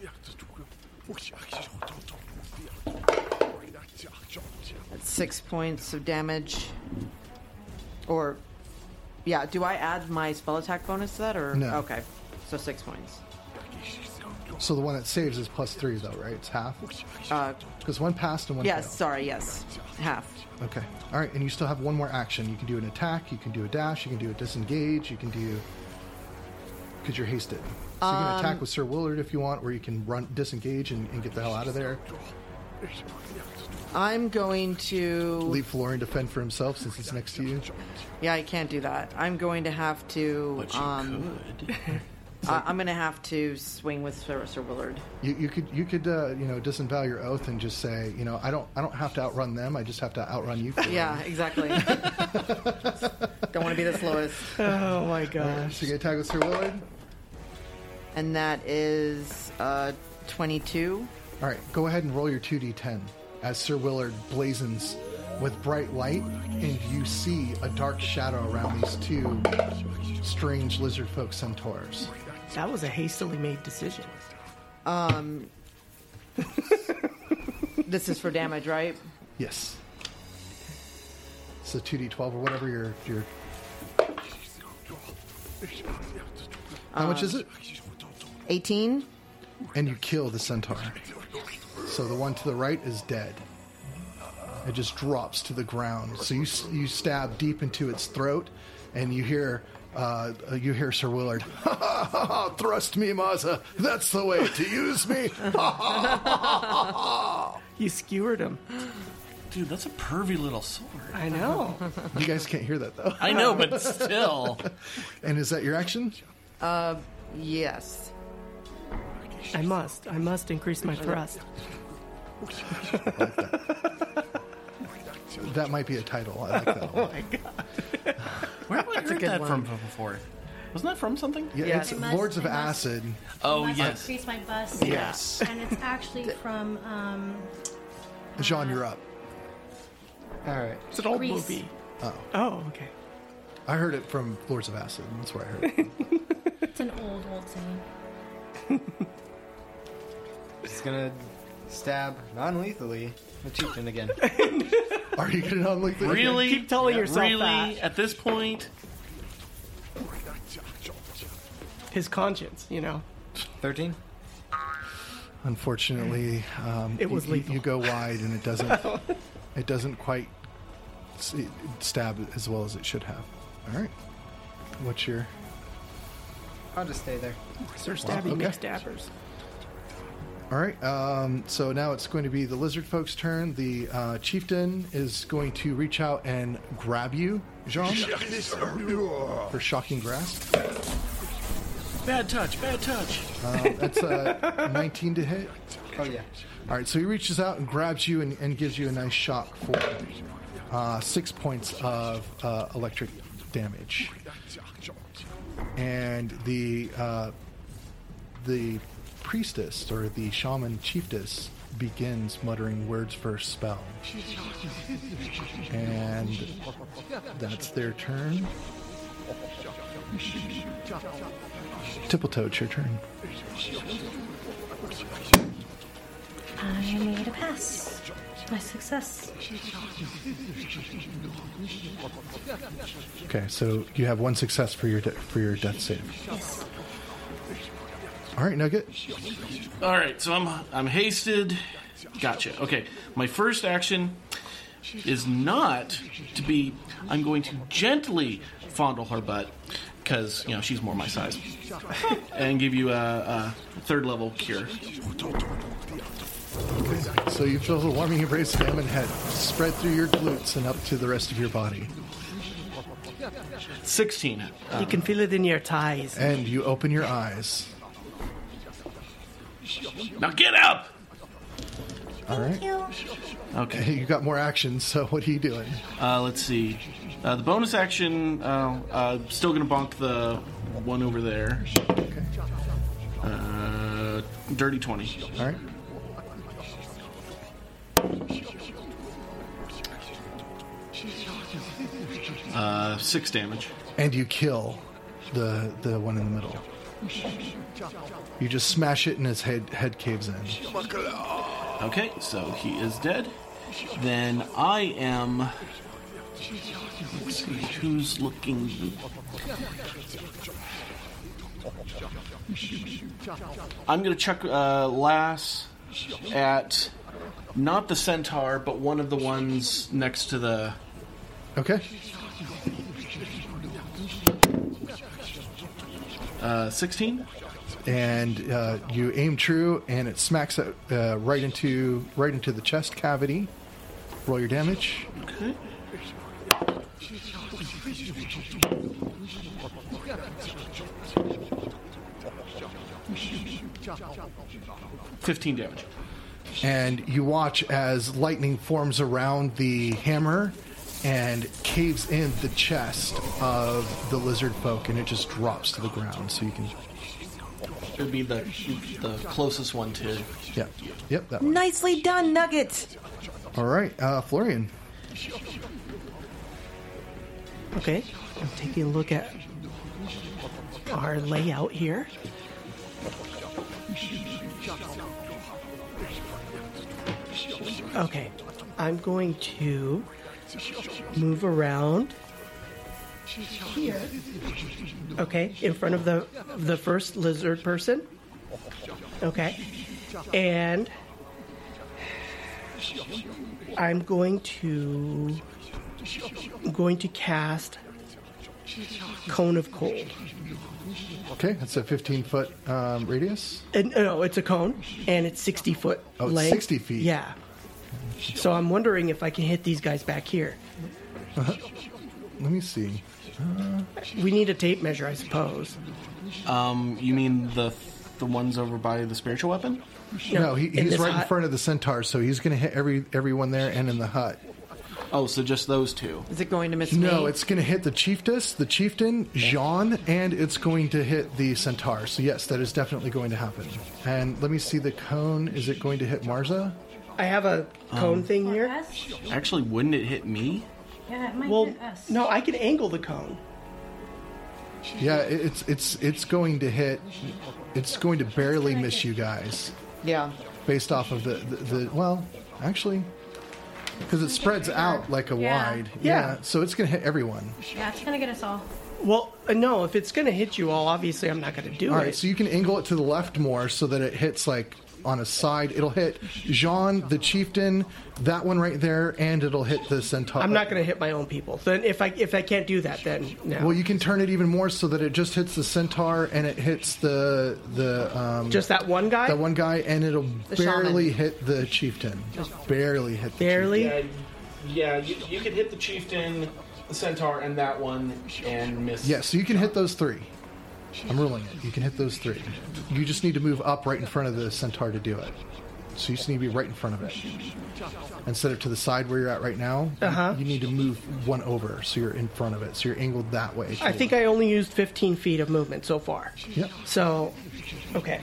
Speaker 4: That's six points of damage. Or, yeah, do I add my spell attack bonus to that? Or
Speaker 6: No.
Speaker 4: Okay, so six points.
Speaker 6: So the one that saves is plus three, though, right? It's half?
Speaker 4: Uh,
Speaker 6: Because one passed and one
Speaker 4: yes,
Speaker 6: failed.
Speaker 4: sorry, yes. Half.
Speaker 6: Okay. All right, and you still have one more action. You can do an attack, you can do a dash, you can do a disengage, you can do... Because you're hasted. So you can attack with Sir Willard if you want, or you can run disengage and, and get the hell out of there.
Speaker 4: I'm going to...
Speaker 6: Leave Florian to fend for himself since he's next to you.
Speaker 4: Yeah, I can't do that. I'm going to have to...
Speaker 1: But you
Speaker 4: um,
Speaker 1: could.
Speaker 4: Uh, I'm gonna have to swing with Sir, Sir Willard.
Speaker 6: You, you could you could uh, you know disavow your oath and just say, you know, I don't I don't have to outrun them. I just have to outrun you.
Speaker 4: Yeah, exactly. Don't want to be the slowest.
Speaker 5: Oh my
Speaker 6: Uh,
Speaker 5: gosh.
Speaker 6: so you get attack with Sir Willard.
Speaker 4: And that is uh, twenty-two.
Speaker 6: All right, go ahead and roll your two d ten as Sir Willard blazons with bright light, and you see a dark shadow around these two strange lizard folk centaurs.
Speaker 5: That was a hastily made decision.
Speaker 4: Um, this is for damage, right?
Speaker 6: Yes. So two d twelve or whatever your your. How much is it?
Speaker 4: eighteen.
Speaker 6: And you kill the centaur. So the one to the right is dead. It just drops to the ground. So you you stab deep into its throat, and you hear uh, you hear Sir Willard. Ha ha ha ha! Thrust me, Maza. That's the way to use me. Ha ha ha ha ha!
Speaker 5: You skewered him.
Speaker 1: Dude, that's a pervy little sword.
Speaker 5: I know.
Speaker 6: You guys can't hear that though.
Speaker 1: I know, but still.
Speaker 6: And is that your action?
Speaker 4: Uh, yes.
Speaker 5: I must. I must increase my thrust.
Speaker 6: That might be a title. I like that one.
Speaker 5: Oh my god.
Speaker 1: Where have I
Speaker 4: That's a
Speaker 1: heard
Speaker 4: good
Speaker 1: that
Speaker 4: one.
Speaker 1: from before? Wasn't that from something?
Speaker 6: Yeah,
Speaker 4: Yeah.
Speaker 6: it's
Speaker 2: I must-
Speaker 6: Lords of
Speaker 2: I must-
Speaker 6: Acid.
Speaker 1: Oh,
Speaker 2: Must
Speaker 1: yes.
Speaker 2: increase my bust.
Speaker 6: Yes.
Speaker 2: And it's actually from um,
Speaker 6: Jean, you're up.
Speaker 3: All right.
Speaker 5: It's an old
Speaker 2: Grease.
Speaker 5: movie.
Speaker 6: Oh,
Speaker 5: Oh, okay.
Speaker 6: I heard it from Lords of Acid. That's where I heard it.
Speaker 2: it's an old old saying.
Speaker 3: Just gonna stab non-lethally the chieftain again.
Speaker 6: Are you going to unlink the
Speaker 1: Really?
Speaker 5: Keep telling yourself
Speaker 1: really?
Speaker 5: that.
Speaker 1: At this point?
Speaker 5: His conscience, you know.
Speaker 3: Thirteen.
Speaker 6: Unfortunately, um,
Speaker 5: It was
Speaker 6: you, you-
Speaker 5: lethal.
Speaker 6: you go wide, and it doesn't. It doesn't quite s- stab as well as it should have. All right. What's your?
Speaker 3: I'll just stay there.
Speaker 5: Sir Stabby
Speaker 6: okay.
Speaker 5: McStabbers.
Speaker 6: All right. Um, so now it's going to be the lizard folks' turn. The uh, chieftain is going to reach out and grab you, Jean, for shocking grasp.
Speaker 1: Bad touch, bad touch.
Speaker 6: Um, that's a nineteen to hit.
Speaker 3: Oh yeah.
Speaker 6: All right, so he reaches out and grabs you and, and gives you a nice shock for uh, six points of uh, electric damage. And the uh, the priestess or the shaman chiefess begins muttering words for a spell, and that's their turn. Tippletoe, it's your turn.
Speaker 2: I made a pass. My success.
Speaker 6: Okay, so you have one success for your de- for your death save.
Speaker 2: Yes.
Speaker 6: All right, Nugget.
Speaker 1: All right, so I'm I'm hasted. Gotcha. Okay, my first action is not to be. I'm going to gently fondle her butt because you know she's more my size, and give you a, a third level cure.
Speaker 6: So you feel the warming embrace of Ammon head spread through your glutes and up to the rest of your body.
Speaker 1: Sixteen.
Speaker 5: You can feel it in your ties.
Speaker 6: And you open your eyes.
Speaker 1: Now get up.
Speaker 6: All right.
Speaker 2: Thank you.
Speaker 1: Okay.
Speaker 6: You got more actions, so what are you doing?
Speaker 1: Uh, let's see. Uh, the bonus action. Uh, uh, still gonna bonk the one over there.
Speaker 6: Okay.
Speaker 1: Uh, dirty twenty.
Speaker 6: All right.
Speaker 1: Uh, six damage.
Speaker 6: And you kill the the one in the middle. You just smash it and his head head caves in.
Speaker 1: Okay, so he is dead. Then I am. Let's see who's looking. I'm gonna chuck uh, Lass at not the centaur, but one of the ones next to the.
Speaker 6: Okay.
Speaker 1: Uh, sixteen.
Speaker 6: And uh, you aim true, and it smacks it uh, right into right into the chest cavity. Roll your damage.
Speaker 1: Okay. fifteen damage.
Speaker 6: And you watch as lightning forms around the hammer and caves in the chest of the lizard folk, and it just drops to the ground. So you can,
Speaker 1: It would be the the closest one to.
Speaker 6: yeah, yep, that one.
Speaker 4: Nicely done, Nugget.
Speaker 6: All right, uh, Florian.
Speaker 5: Okay, I'm taking a look at our layout here. Okay, I'm going to move around here. Okay, in front of the the first lizard person. Okay, and I'm going to I'm going to cast Cone of Cold.
Speaker 6: Okay, that's a fifteen-foot um, radius.
Speaker 5: And, uh, no, it's a cone, and it's sixty foot
Speaker 6: Oh, it's
Speaker 5: length.
Speaker 6: sixty feet.
Speaker 5: Yeah. So I'm wondering if I can hit these guys back here.
Speaker 6: Let me see.
Speaker 5: We need a tape measure, I suppose.
Speaker 1: Um, you mean the the ones over by the spiritual weapon?
Speaker 6: No, he,
Speaker 5: in
Speaker 6: he's
Speaker 5: this
Speaker 6: right in
Speaker 5: hut.
Speaker 6: front of the centaur, so he's going to hit every everyone there and in the hut.
Speaker 1: Oh, so just those two.
Speaker 4: Is it going to miss me?
Speaker 6: No, it's going to hit the chiefess, the chieftain, Jean, and it's going to hit the centaur. So yes, that is definitely going to happen. And let me see the cone. Is it going to hit Marza?
Speaker 5: I have a cone thing
Speaker 2: Or
Speaker 5: here.
Speaker 2: us?
Speaker 1: Actually, wouldn't it hit me?
Speaker 2: Yeah, it might
Speaker 5: Well,
Speaker 2: hit us.
Speaker 5: no, I can angle the cone.
Speaker 6: Yeah, it- it's it's it's going to hit. It's going to barely miss you guys,
Speaker 4: Yeah.
Speaker 6: based off of the the, the well, actually, because it spreads out like a
Speaker 2: Yeah.
Speaker 6: wide.
Speaker 5: Yeah.
Speaker 6: So it's going to hit everyone.
Speaker 2: Yeah, it's gonna get us all.
Speaker 5: Well, uh, no, if it's going to hit you all, obviously I'm not going to do
Speaker 6: All
Speaker 5: it.
Speaker 6: right, so you can angle it to the left more so that it hits like on a side. It'll hit Jean, the chieftain, that one right there, and it'll hit the centaur.
Speaker 5: I'm not going to hit my own people. Then if I if I can't do that, then no.
Speaker 6: Well, you can turn it even more so that it just hits the centaur and it hits the the um,
Speaker 5: Just that one guy?
Speaker 6: that one guy, and it'll
Speaker 4: The
Speaker 6: barely
Speaker 4: shaman.
Speaker 6: hit the chieftain. Just barely hit. The
Speaker 5: Barely?
Speaker 1: Yeah, yeah. You, you could hit the chieftain, the centaur, and that one, and miss.
Speaker 6: Yeah, so you can hit those three. I'm ruling it. You can hit those three. You just need to move up right in front of the centaur to do it. So you just need to be right in front of it. Instead of to the side where you're at right now,
Speaker 5: Uh-huh.
Speaker 6: you need to move one over so you're in front of it. So you're angled that way.
Speaker 5: I think I only used fifteen feet of movement so far.
Speaker 6: Yep.
Speaker 5: So, okay.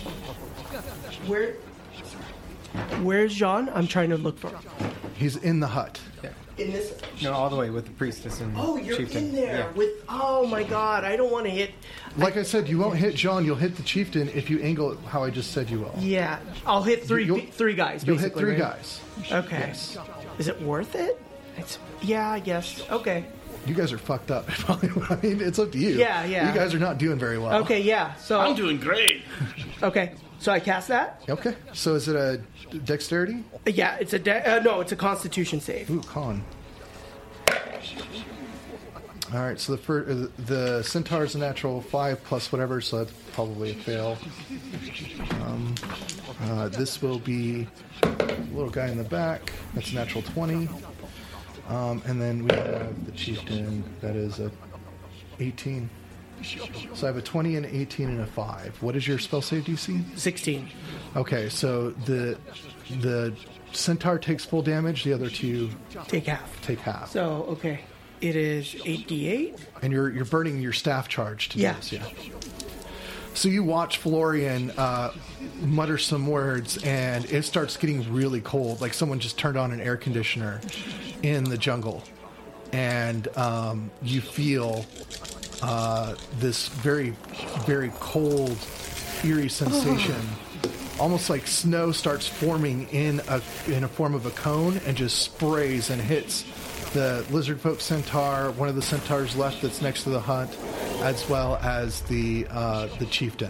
Speaker 5: Where? Where's Jean? I'm trying to look for him.
Speaker 6: He's in the hut.
Speaker 5: In this.
Speaker 3: No, all the way with the priestess and
Speaker 5: Oh, you're
Speaker 3: chieftain.
Speaker 5: in there
Speaker 3: Yeah.
Speaker 5: with. Oh my God! I don't want to hit.
Speaker 6: Like I said, you won't hit John. You'll hit the chieftain if you angle it how I just said you will.
Speaker 5: Yeah, I'll hit three.
Speaker 6: You'll-
Speaker 5: pe- three guys.
Speaker 6: You'll hit
Speaker 5: basically,
Speaker 6: three
Speaker 5: right?
Speaker 6: guys.
Speaker 5: Okay.
Speaker 6: Yes.
Speaker 5: Is it worth it? It's. Yeah, I guess. Okay.
Speaker 6: You guys are fucked up. I mean, it's up to you.
Speaker 5: Yeah, yeah.
Speaker 6: You guys are not doing very well.
Speaker 5: Okay. Yeah. So.
Speaker 1: I'm doing great.
Speaker 5: Okay. So I cast that.
Speaker 6: Okay. So is it a dexterity?
Speaker 5: Yeah. It's a. De- uh, no. It's a Constitution save.
Speaker 6: Ooh, con. All right, so the fir- uh, the centaur is a natural five plus whatever, so that's probably a fail. Um, uh, this will be the little guy in the back. That's a natural twenty. Um, and then we have the chieftain. That is a eighteen. So I have a twenty, an eighteen, and a five. What is your spell save D C?
Speaker 5: Sixteen.
Speaker 6: Okay, so the the centaur takes full damage. The other two
Speaker 5: Take half.
Speaker 6: take half.
Speaker 5: So okay. It is eight d eight.
Speaker 6: And you're you're burning your staff charge to
Speaker 5: Yeah.
Speaker 6: do this, yeah. So you watch Florian uh, mutter some words, and it starts getting really cold, like someone just turned on an air conditioner in the jungle, and um, you feel uh, this very, very cold, eerie sensation, almost like snow starts forming in a in a form of a cone, and just sprays and hits the lizard folk centaur, one of the centaurs left that's next to the hut, as well as the uh, the chieftain.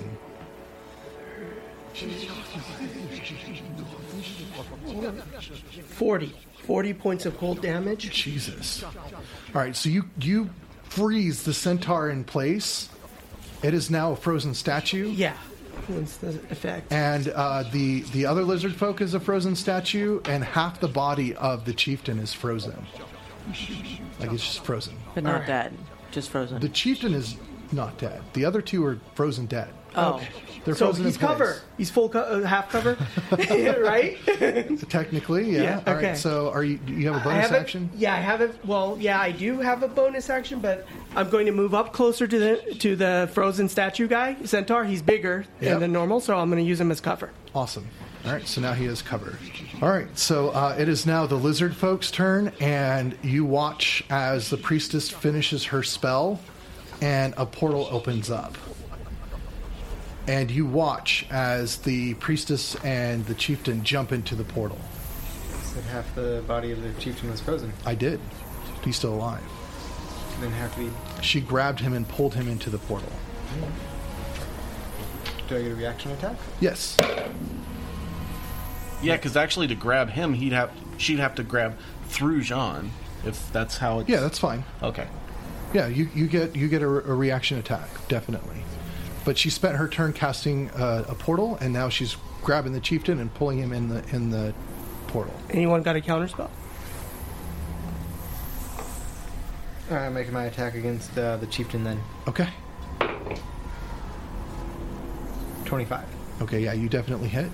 Speaker 5: Forty. Forty points of cold damage.
Speaker 6: Jesus. All right, so you you freeze the centaur in place. It is now a frozen statue.
Speaker 5: Yeah. What's the effect?
Speaker 6: And uh, the the other lizard folk is a frozen statue, and half the body of the chieftain is frozen. Like it's just frozen.
Speaker 7: But not
Speaker 5: Alright.
Speaker 7: dead, just frozen.
Speaker 6: The chieftain is not dead. The other two are frozen dead.
Speaker 5: Oh,
Speaker 6: They're
Speaker 5: so
Speaker 6: frozen
Speaker 5: he's
Speaker 6: in place.
Speaker 5: cover. He's full, co- uh, half cover, right?
Speaker 6: Technically, yeah.
Speaker 5: Yeah,
Speaker 6: All
Speaker 5: okay.
Speaker 6: right. So, are you? Do you have a
Speaker 5: I
Speaker 6: bonus
Speaker 5: have a-
Speaker 6: action?
Speaker 5: Yeah, I have it. Well, yeah, I do have a bonus action, but I'm going to move up closer to the to the frozen statue guy, centaur. He's bigger
Speaker 6: Yep.
Speaker 5: than normal, so I'm going to use him as cover.
Speaker 6: Awesome. All right, so now he is covered. All right, so uh, it is now the lizard folks' turn, and you watch as the priestess finishes her spell, and a portal opens up. And you watch as the priestess and the chieftain jump into the portal.
Speaker 3: Said half the body of the chieftain was frozen.
Speaker 6: I did. He's still alive.
Speaker 3: Then have to be.
Speaker 6: She grabbed him and pulled him into the portal.
Speaker 3: Do I get a reaction attack?
Speaker 6: Yes.
Speaker 1: Yeah, because actually to grab him, he'd have she'd have to grab through Jean, if that's how it's...
Speaker 6: Yeah, that's fine.
Speaker 1: Okay.
Speaker 6: Yeah, you, you get you get a, a reaction attack, definitely. But she spent her turn casting uh, a portal, and now she's grabbing the chieftain and pulling him in the in the portal.
Speaker 5: Anyone got a counter spell?
Speaker 3: Alright, I'm making my attack against uh, the chieftain then.
Speaker 6: Okay.
Speaker 3: twenty-five.
Speaker 6: Okay, yeah, you definitely hit.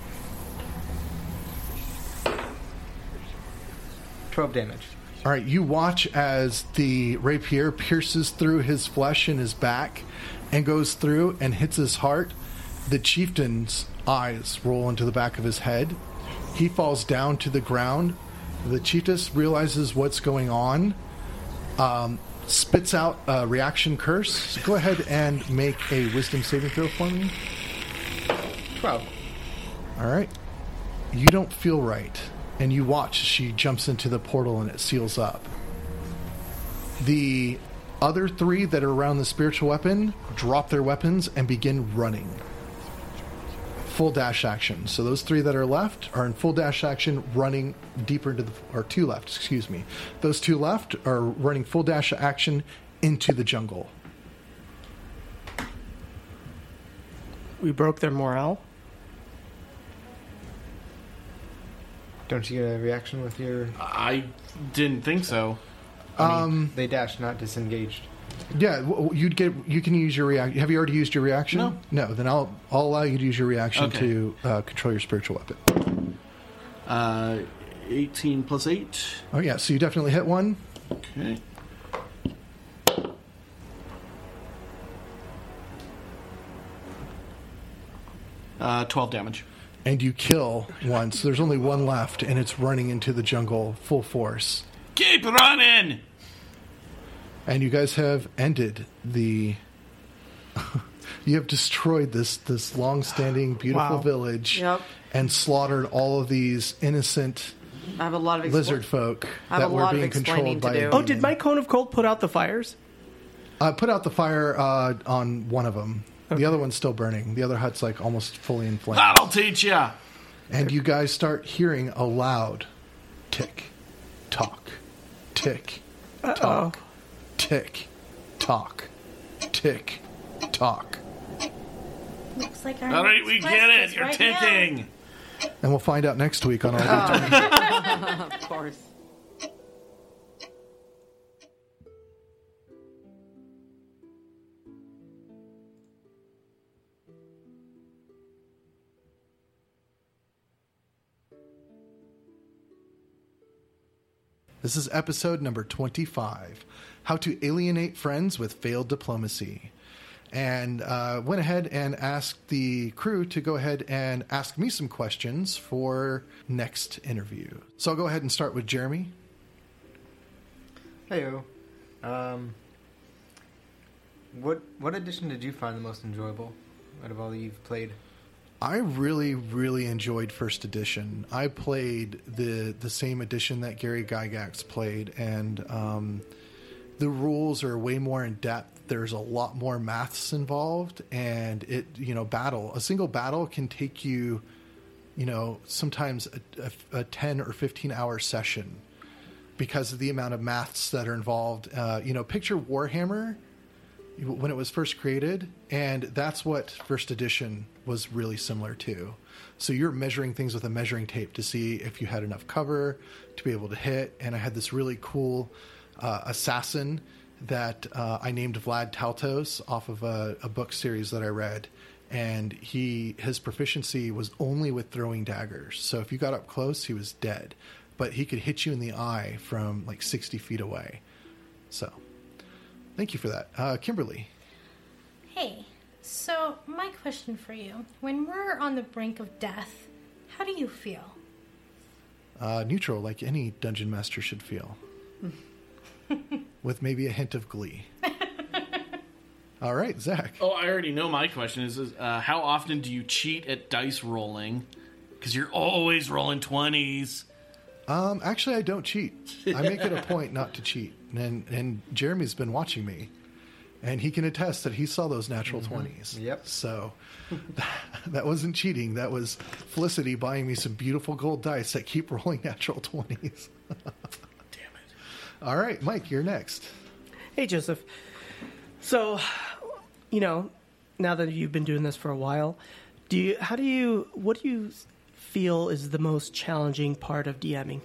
Speaker 3: twelve damage.
Speaker 6: All right, you watch as the rapier pierces through his flesh and his back and goes through and hits his heart. The chieftain's eyes roll into the back of his head. He falls down to the ground. The chiefess realizes what's going on, um, spits out a reaction curse. Go ahead and make a wisdom saving throw for me.
Speaker 3: twelve.
Speaker 6: All right. You don't feel right. And you watch as she jumps into the portal and it seals up. The other three that are around the spiritual weapon drop their weapons and begin running. Full dash action. So those three that are left are in full dash action running deeper into the... Or two left, excuse me. Those two left are running full dash action into the jungle.
Speaker 5: We broke their morale.
Speaker 3: Don't you get a reaction with your...
Speaker 1: I didn't think so.
Speaker 3: I mean, they dashed, not disengaged.
Speaker 6: Yeah, w- you'd get. You can use your reaction. Have you already used your reaction?
Speaker 1: No.
Speaker 6: No. Then I'll I'll allow you to use your reaction
Speaker 1: Okay.
Speaker 6: to uh, control your spiritual weapon.
Speaker 1: Uh, eighteen plus eight.
Speaker 6: Oh yeah, so you definitely hit one.
Speaker 1: Okay. Uh, twelve damage.
Speaker 6: And you kill one, so there's only one left, and it's running into the jungle full force.
Speaker 1: Keep running!
Speaker 6: And you guys have ended the... you have destroyed this, this long-standing, beautiful
Speaker 5: Wow.
Speaker 6: village
Speaker 4: Yep.
Speaker 6: and slaughtered all of these innocent
Speaker 4: I have a lot of expl-
Speaker 6: lizard folk
Speaker 4: I have
Speaker 6: that
Speaker 4: a
Speaker 6: were
Speaker 4: lot of
Speaker 6: being
Speaker 4: explaining
Speaker 6: controlled
Speaker 4: to
Speaker 6: by
Speaker 4: do.
Speaker 6: a
Speaker 5: Oh, did
Speaker 6: demon.
Speaker 5: my cone of cold put out the fires?
Speaker 6: I put out the fire uh, on one of them. The other one's still burning. The other hut's like almost fully in flames.
Speaker 1: That'll teach ya!
Speaker 6: And you guys start hearing a loud tick, tock, tick, tock, tick, tock, tick, tock.
Speaker 2: Looks like our
Speaker 1: All right, we
Speaker 2: next
Speaker 1: get
Speaker 2: quest
Speaker 1: it.
Speaker 2: is
Speaker 1: You're
Speaker 2: right now.
Speaker 1: ticking.
Speaker 6: And we'll find out next week on our
Speaker 4: Of course.
Speaker 6: This is episode number twenty-five, How to Alienate Friends with Failed Diplomacy. And uh, went ahead and asked the crew to go ahead and ask me some questions for next interview. So I'll go ahead and start with Jeremy.
Speaker 3: Heyo. Um, what what edition did you find the most enjoyable out of all that you've played?
Speaker 6: I really, really enjoyed First Edition. I played the the same edition that Gary Gygax played, and um, the rules are way more in depth. There's a lot more maths involved, and it you know battle a single battle can take you, you know, sometimes a, a, a ten or fifteen hour session because of the amount of maths that are involved. Uh, you know, picture Warhammer when it was first created, and that's what First Edition was really similar to. So you're measuring things with a measuring tape to see if you had enough cover to be able to hit. And I had this really cool uh, assassin that uh, I named Vlad Taltos off of a, a book series that I read. And he his proficiency was only with throwing daggers. So if you got up close, he was dead. But he could hit you in the eye from like sixty feet away. So thank you for that. Uh, Kimberly.
Speaker 2: Hey, so my question for you. When we're on the brink of death, how do you feel?
Speaker 6: Uh, neutral, like any dungeon master should feel. With maybe a hint of glee. All right, Zach.
Speaker 1: Oh, I already know my question is, is uh, how often do you cheat at dice rolling? Because you're always rolling twenties.
Speaker 6: Um, actually, I don't cheat. I make it a point not to cheat. And and Jeremy's been watching me, and he can attest that he saw those natural mm-hmm. twenties.
Speaker 3: Yep.
Speaker 6: So that wasn't cheating. That was Felicity buying me some beautiful gold dice that keep rolling natural twenties.
Speaker 1: Damn it.
Speaker 6: All right, Mike, you're next.
Speaker 5: Hey, Joseph. So, you know, now that you've been doing this for a while, do you, how do you, what do you feel is the most challenging part of DMing?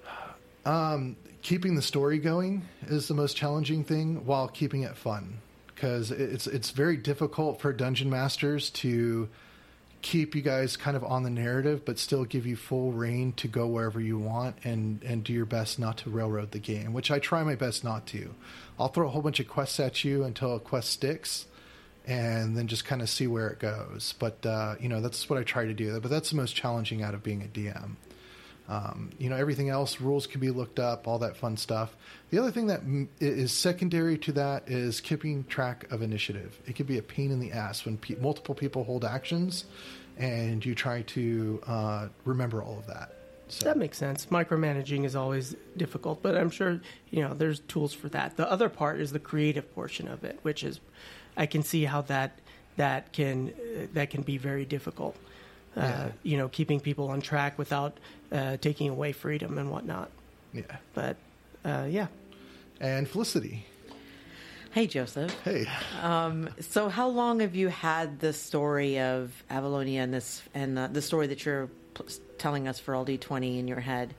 Speaker 6: Um, keeping the story going is the most challenging thing while keeping it fun. Because it's, it's very difficult for dungeon masters to keep you guys kind of on the narrative, but still give you full reign to go wherever you want and, and do your best not to railroad the game, which I try my best not to. I'll throw a whole bunch of quests at you until a quest sticks and then just kind of see where it goes. But, uh, you know, that's what I try to do. But that's the most challenging out of being a D M. Um, you know, everything else, rules can be looked up, all that fun stuff. The other thing that m- is secondary to that is keeping track of initiative. It can be a pain in the ass when pe- multiple people hold actions and you try to uh, remember all of that. So.
Speaker 5: That makes sense. Micromanaging is always difficult, but I'm sure, you know, there's tools for that. The other part is the creative portion of it, which is, I can see how that that can uh, that can be very difficult. Uh, yeah. You know, keeping people on track without uh, taking away freedom and whatnot.
Speaker 6: Yeah.
Speaker 5: But uh, yeah.
Speaker 6: And Felicity.
Speaker 4: Hey, Joseph.
Speaker 6: Hey.
Speaker 4: Um, so, how long have you had the story of Avalonia and this and uh, the story that you're p- telling us for all D twenty in your head?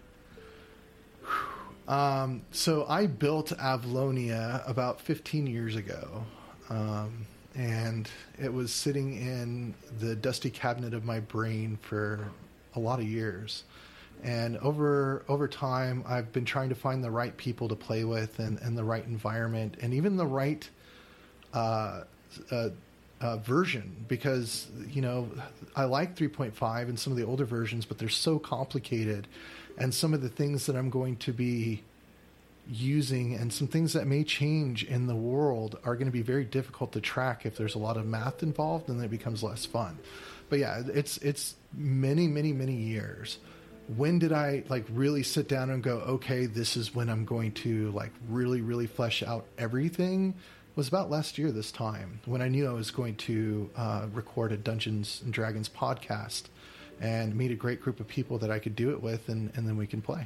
Speaker 6: Um, so, I built Avalonia about fifteen years ago, um, and it was sitting in the dusty cabinet of my brain for a lot of years. And over over time, I've been trying to find the right people to play with and, and the right environment and even the right uh, uh, uh, version. Because, you know, I like three point five and some of the older versions, but they're so complicated. And some of the things that I'm going to be using and some things that may change in the world are going to be very difficult to track if there's a lot of math involved, and it becomes less fun. But yeah, it's it's many, many, many years. When did I like really sit down and go, okay, this is when I'm going to like really, really flesh out everything? It was about last year this time when I knew I was going to uh, record a Dungeons and Dragons podcast and meet a great group of people that I could do it with, and, and then we can play.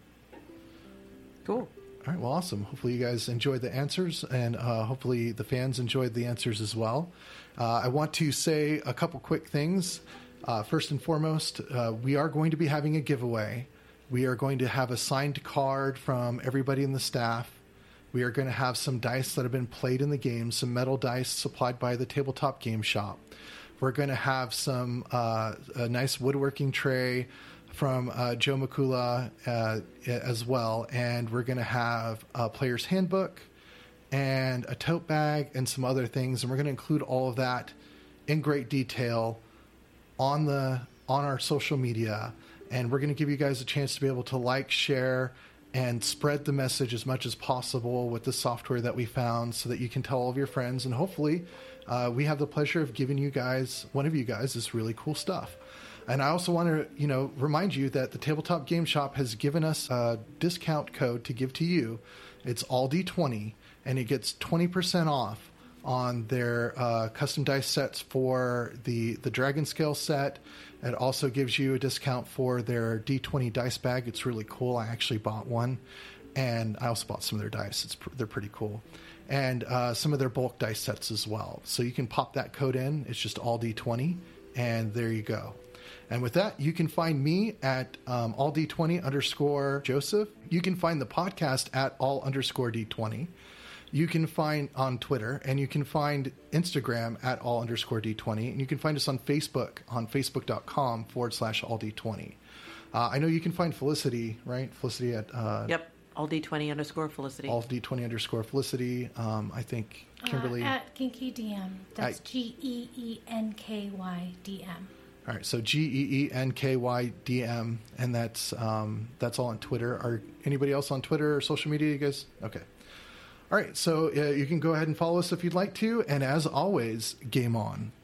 Speaker 4: Cool.
Speaker 6: All right, well, awesome. Hopefully you guys enjoyed the answers, and uh, hopefully the fans enjoyed the answers as well. Uh, I want to say a couple quick things. Uh, first and foremost, uh, we are going to be having a giveaway. We are going to have a signed card from everybody in the staff. We are going to have some dice that have been played in the game, some metal dice supplied by the Tabletop Game Shop. We're going to have some uh, a nice woodworking tray from uh, Joe Makula uh, as well, and we're going to have a player's handbook and a tote bag and some other things, and we're going to include all of that in great detail on the on our social media, and we're going to give you guys a chance to be able to like, share, and spread the message as much as possible with the software that we found, so that you can tell all of your friends, and hopefully uh, we have the pleasure of giving you guys, one of you guys, this really cool stuff. And I also want to, you know, remind you that the Tabletop Game Shop has given us a discount code to give to you. It's all D twenty, and it gets twenty percent off on their uh, custom dice sets for the, the Dragon Scale set. It also gives you a discount for their D twenty dice bag. It's really cool. I actually bought one, and I also bought some of their dice. It's pr- they're pretty cool. And uh, some of their bulk dice sets as well. So you can pop that code in. It's just all D twenty, and there you go. And with that, you can find me at um, all D twenty underscore Joseph. You can find the podcast at all underscore D twenty. You can find on Twitter, and you can find Instagram at all underscore D20, and you can find us on Facebook on facebook.com forward slash all D20. Uh, I know you can find Felicity, right? Felicity at... Uh,
Speaker 4: Yep, all D twenty underscore Felicity.
Speaker 6: all D twenty underscore Felicity. Um, I think Kimberly...
Speaker 2: Uh, at Genki D M. That's
Speaker 6: I-
Speaker 2: G E E N K Y D M.
Speaker 6: All right, so G E E N K Y D M, and that's um, that's all on Twitter. Are anybody else on Twitter or social media, you guys? Okay. All right, so uh, you can go ahead and follow us if you'd like to, and as always, game on.